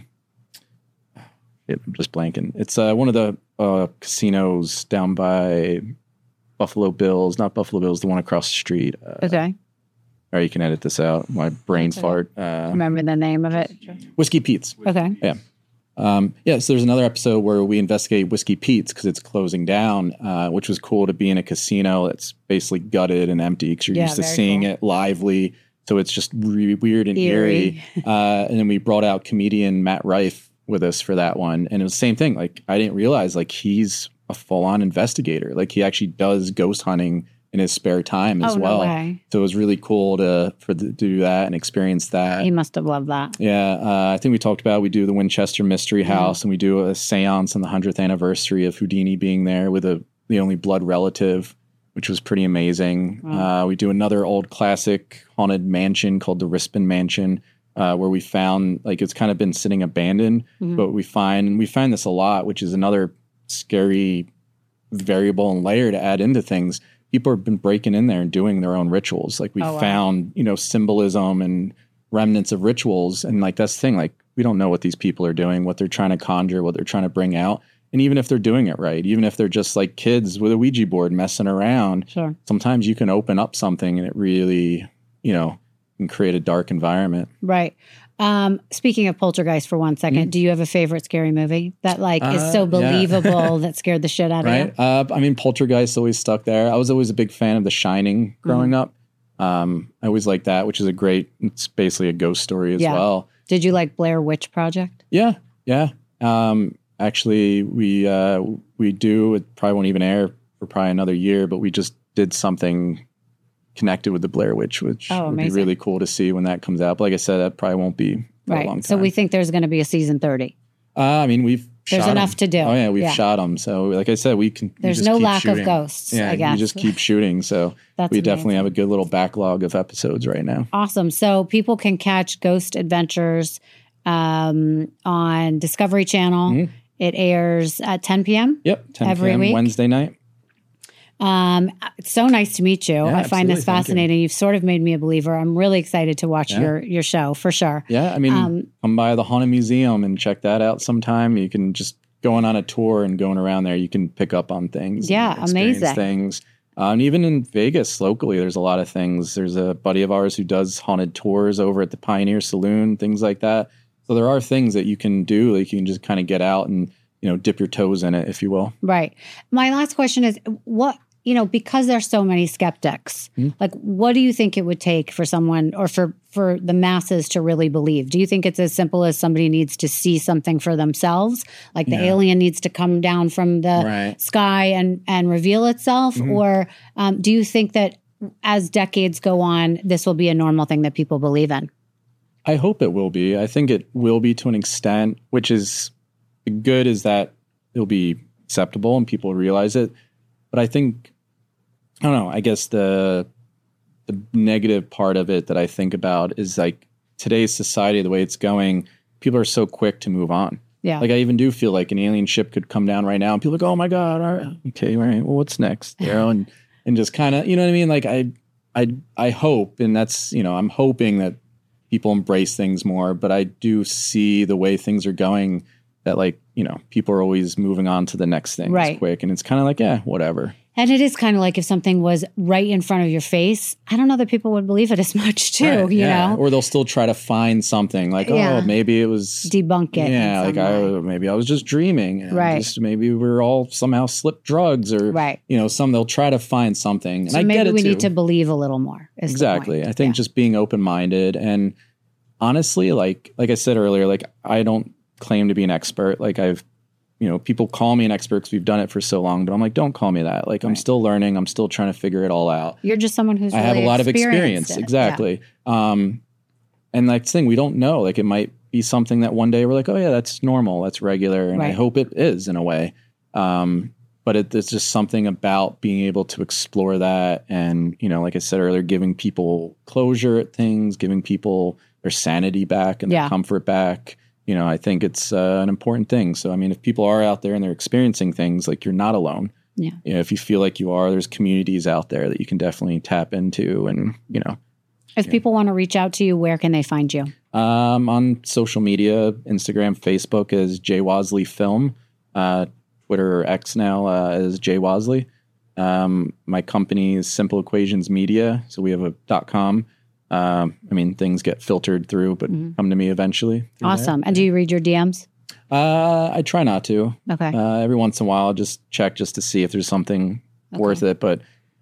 I'm just blanking. It's uh, one of the uh, casinos down by Buffalo Bills, not Buffalo Bills, the one across the street. Uh, okay. Or you can edit this out. My brain okay. fart. Uh, Remember the name of it? Whiskey Pete's. Okay. Yeah. Um, yeah, so there's another episode where we investigate Whiskey Pete's because it's closing down, uh, which was cool to be in a casino that's basically gutted and empty because you're yeah, used to seeing cool. it lively. So it's just really weird and eerie. eerie. Uh, and then we brought out comedian Matt Rife with us for that one. And it was the same thing. Like, I didn't realize, like, he's a full-on investigator. Like, he actually does ghost hunting in his spare time as oh, well. No way. So it was really cool to for the, to do that and experience that. He must have loved that. Yeah. Uh, I think we talked about we do the Winchester Mystery House mm. and we do a seance on the hundredth anniversary of Houdini being there with a the only blood relative, which was pretty amazing. Wow. Uh, we do another old classic haunted mansion called the Rispin Mansion, uh, where we found, like, it's kind of been sitting abandoned, mm-hmm. but we find, and we find this a lot, which is another scary variable and layer to add into things. People have been breaking in there and doing their own rituals. Like, we oh, wow. found, you know, symbolism and remnants of rituals. And, like, that's the thing. Like, we don't know what these people are doing, what they're trying to conjure, what they're trying to bring out. And even if they're doing it right, even if they're just like kids with a Ouija board messing around, sure. sometimes you can open up something and it really, you know, can create a dark environment. Right. Um, speaking of Poltergeist for one second, mm-hmm. do you have a favorite scary movie that like uh, is so believable yeah. that scared the shit out right? of you? Uh, I mean, Poltergeist always stuck there. I was always a big fan of The Shining growing mm-hmm. up. Um, I always liked that, which is a great, it's basically a ghost story as yeah. well. Did you like Blair Witch Project? Yeah. Yeah. Um, Actually, we uh, we do, it probably won't even air for probably another year, but we just did something connected with the Blair Witch, which oh, would be really cool to see when that comes out. But like I said, that probably won't be for right. a long time. So we think there's going to be a season thirty. Uh, I mean, we've There's shot enough them. to do. Oh, yeah, we've yeah. shot them. So like I said, we can There's we just no keep lack shooting. of ghosts, yeah, I guess. we just keep shooting. So That's we amazing. definitely have a good little backlog of episodes right now. Awesome. So people can catch Ghost Adventures um, on Discovery Channel. Mm-hmm. It airs at ten p.m. Yep, ten every p.m. week. Wednesday night. Um, it's so nice to meet you. Yeah, I find this fascinating. You. You've sort of made me a believer. I'm really excited to watch yeah. your your show for sure. Yeah, I mean, um, come by the Haunted Museum and check that out sometime. You can just going on a tour and going around there. You can pick up on things. Yeah, amazing things. Uh, and even in Vegas locally, there's a lot of things. There's a buddy of ours who does haunted tours over at the Pioneer Saloon, things like that. So there are things that you can do. Like you can just kind of get out and, you know, dip your toes in it, if you will. Right. My last question is what, you know, because there's so many skeptics, mm-hmm. like what do you think it would take for someone or for, for the masses to really believe? Do you think it's as simple as somebody needs to see something for themselves? Like the yeah. alien needs to come down from the right. sky and, and reveal itself? Mm-hmm. Or um, do you think that as decades go on, this will be a normal thing that people believe in? I hope it will be. I think it will be to an extent, which is good is that it'll be acceptable and people realize it. But I think, I don't know, I guess the the negative part of it that I think about is like today's society, the way it's going, people are so quick to move on. Yeah. Like I even do feel like an alien ship could come down right now and people are like, oh my God, all right, okay, all right, well, what's next? You know, and, and just kind of, you know what I mean? Like I, I, I hope, and that's, you know, I'm hoping that people embrace things more, but I do see the way things are going that like, you know, people are always moving on to the next thing right. quick. And it's kind of like, yeah, whatever. And it is kind of like if something was right in front of your face, I don't know that people would believe it as much too, right, you yeah. know? Or they'll still try to find something like, yeah. oh, maybe it was... Debunk it. Yeah, like I, maybe I was just dreaming. And right. Just, maybe we're all somehow slipped drugs or, right. you know, some, they'll try to find something. And so I maybe get it we too. need to believe a little more. Exactly. I think yeah. just being open-minded and honestly, like, like I said earlier, like I don't claim to be an expert. Like I've you know, people call me an expert because we've done it for so long, but I'm like, don't call me that. Like, right. I'm still learning. I'm still trying to figure it all out. You're just someone who's I really have a lot of experience. It. Exactly. Yeah. Um, and that's the thing, we don't know. Like, it might be something that one day we're like, oh yeah, that's normal. That's regular. And right. I hope it is in a way. Um, but it, it's just something about being able to explore that. And, you know, like I said earlier, giving people closure at things, giving people their sanity back and yeah. their comfort back. You know, I think it's uh, an important thing. So, I mean, if people are out there and they're experiencing things, like, you're not alone. Yeah. You know, if you feel like you are, there's communities out there that you can definitely tap into. And, you know. If yeah. people want to reach out to you, where can they find you? Um, on social media, Instagram, Facebook as Jay Wasley Film. Uh, Twitter or X now uh, as Jay Wasley. Um, my company is Simple Equations Media. So we have a .com. Um, I mean, things get filtered through, but mm-hmm. come to me eventually. Awesome. That. And do you read your D Ms? Uh, I try not to. Okay. Uh, every once in a while, I'll just check just to see if there's something okay. worth it. But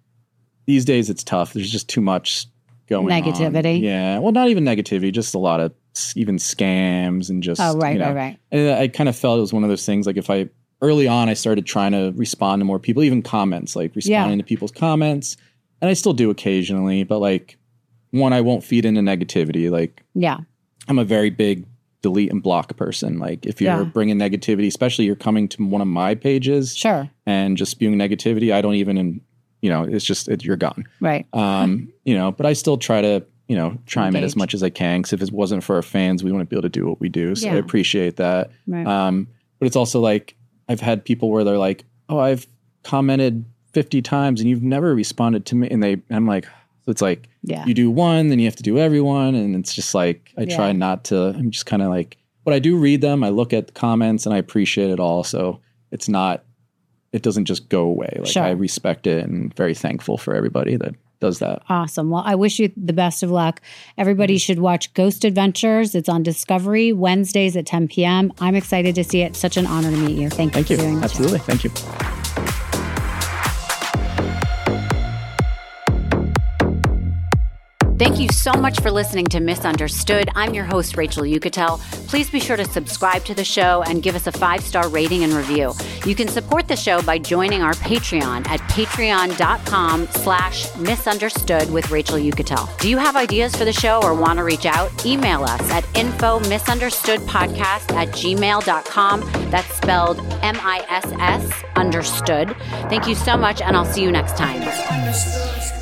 these days it's tough. There's just too much going Negativity. on. Yeah. Well, not even negativity, just a lot of even scams and just, oh, right, you know, right, right. And I kind of felt it was one of those things, like if I, early on, I started trying to respond to more people, even comments, like responding yeah. to people's comments. And I still do occasionally, but like, one, I won't feed into negativity. Like, yeah, I'm a very big delete and block person. Like, if you're yeah. bringing negativity, especially you're coming to one of my pages sure, and just spewing negativity, I don't even, you know, it's just, it, you're gone. Right. Um, you know, but I still try to, you know, chime Engage. in as much as I can. Because if it wasn't for our fans, we wouldn't be able to do what we do. So yeah. I appreciate that. Right. Um, but it's also like, I've had people where they're like, oh, I've commented fifty times and you've never responded to me. And they, and I'm like, so it's like, yeah. you do one, then you have to do everyone. And it's just like, I yeah. try not to, I'm just kind of like, but I do read them. I look at the comments and I appreciate it all. So it's not, it doesn't just go away. Like sure. I respect it and very thankful for everybody that does that. Awesome. Well, I wish you the best of luck. Everybody should watch Ghost Adventures. It's on Discovery Wednesdays at ten p.m. I'm excited to see it. Such an honor to meet you. Thank you Thank for you. doing this. Absolutely. Thank you. Thank you so much for listening to Misunderstood. I'm your host, Rachel Uchitel. Please be sure to subscribe to the show and give us a five-star rating and review. You can support the show by joining our Patreon at patreon.com slash misunderstood with Rachel Uchitel. Do you have ideas for the show or want to reach out? Email us at info misunderstoodpodcast at gmail dot com. That's spelled M I S S understood. Thank you so much, and I'll see you next time.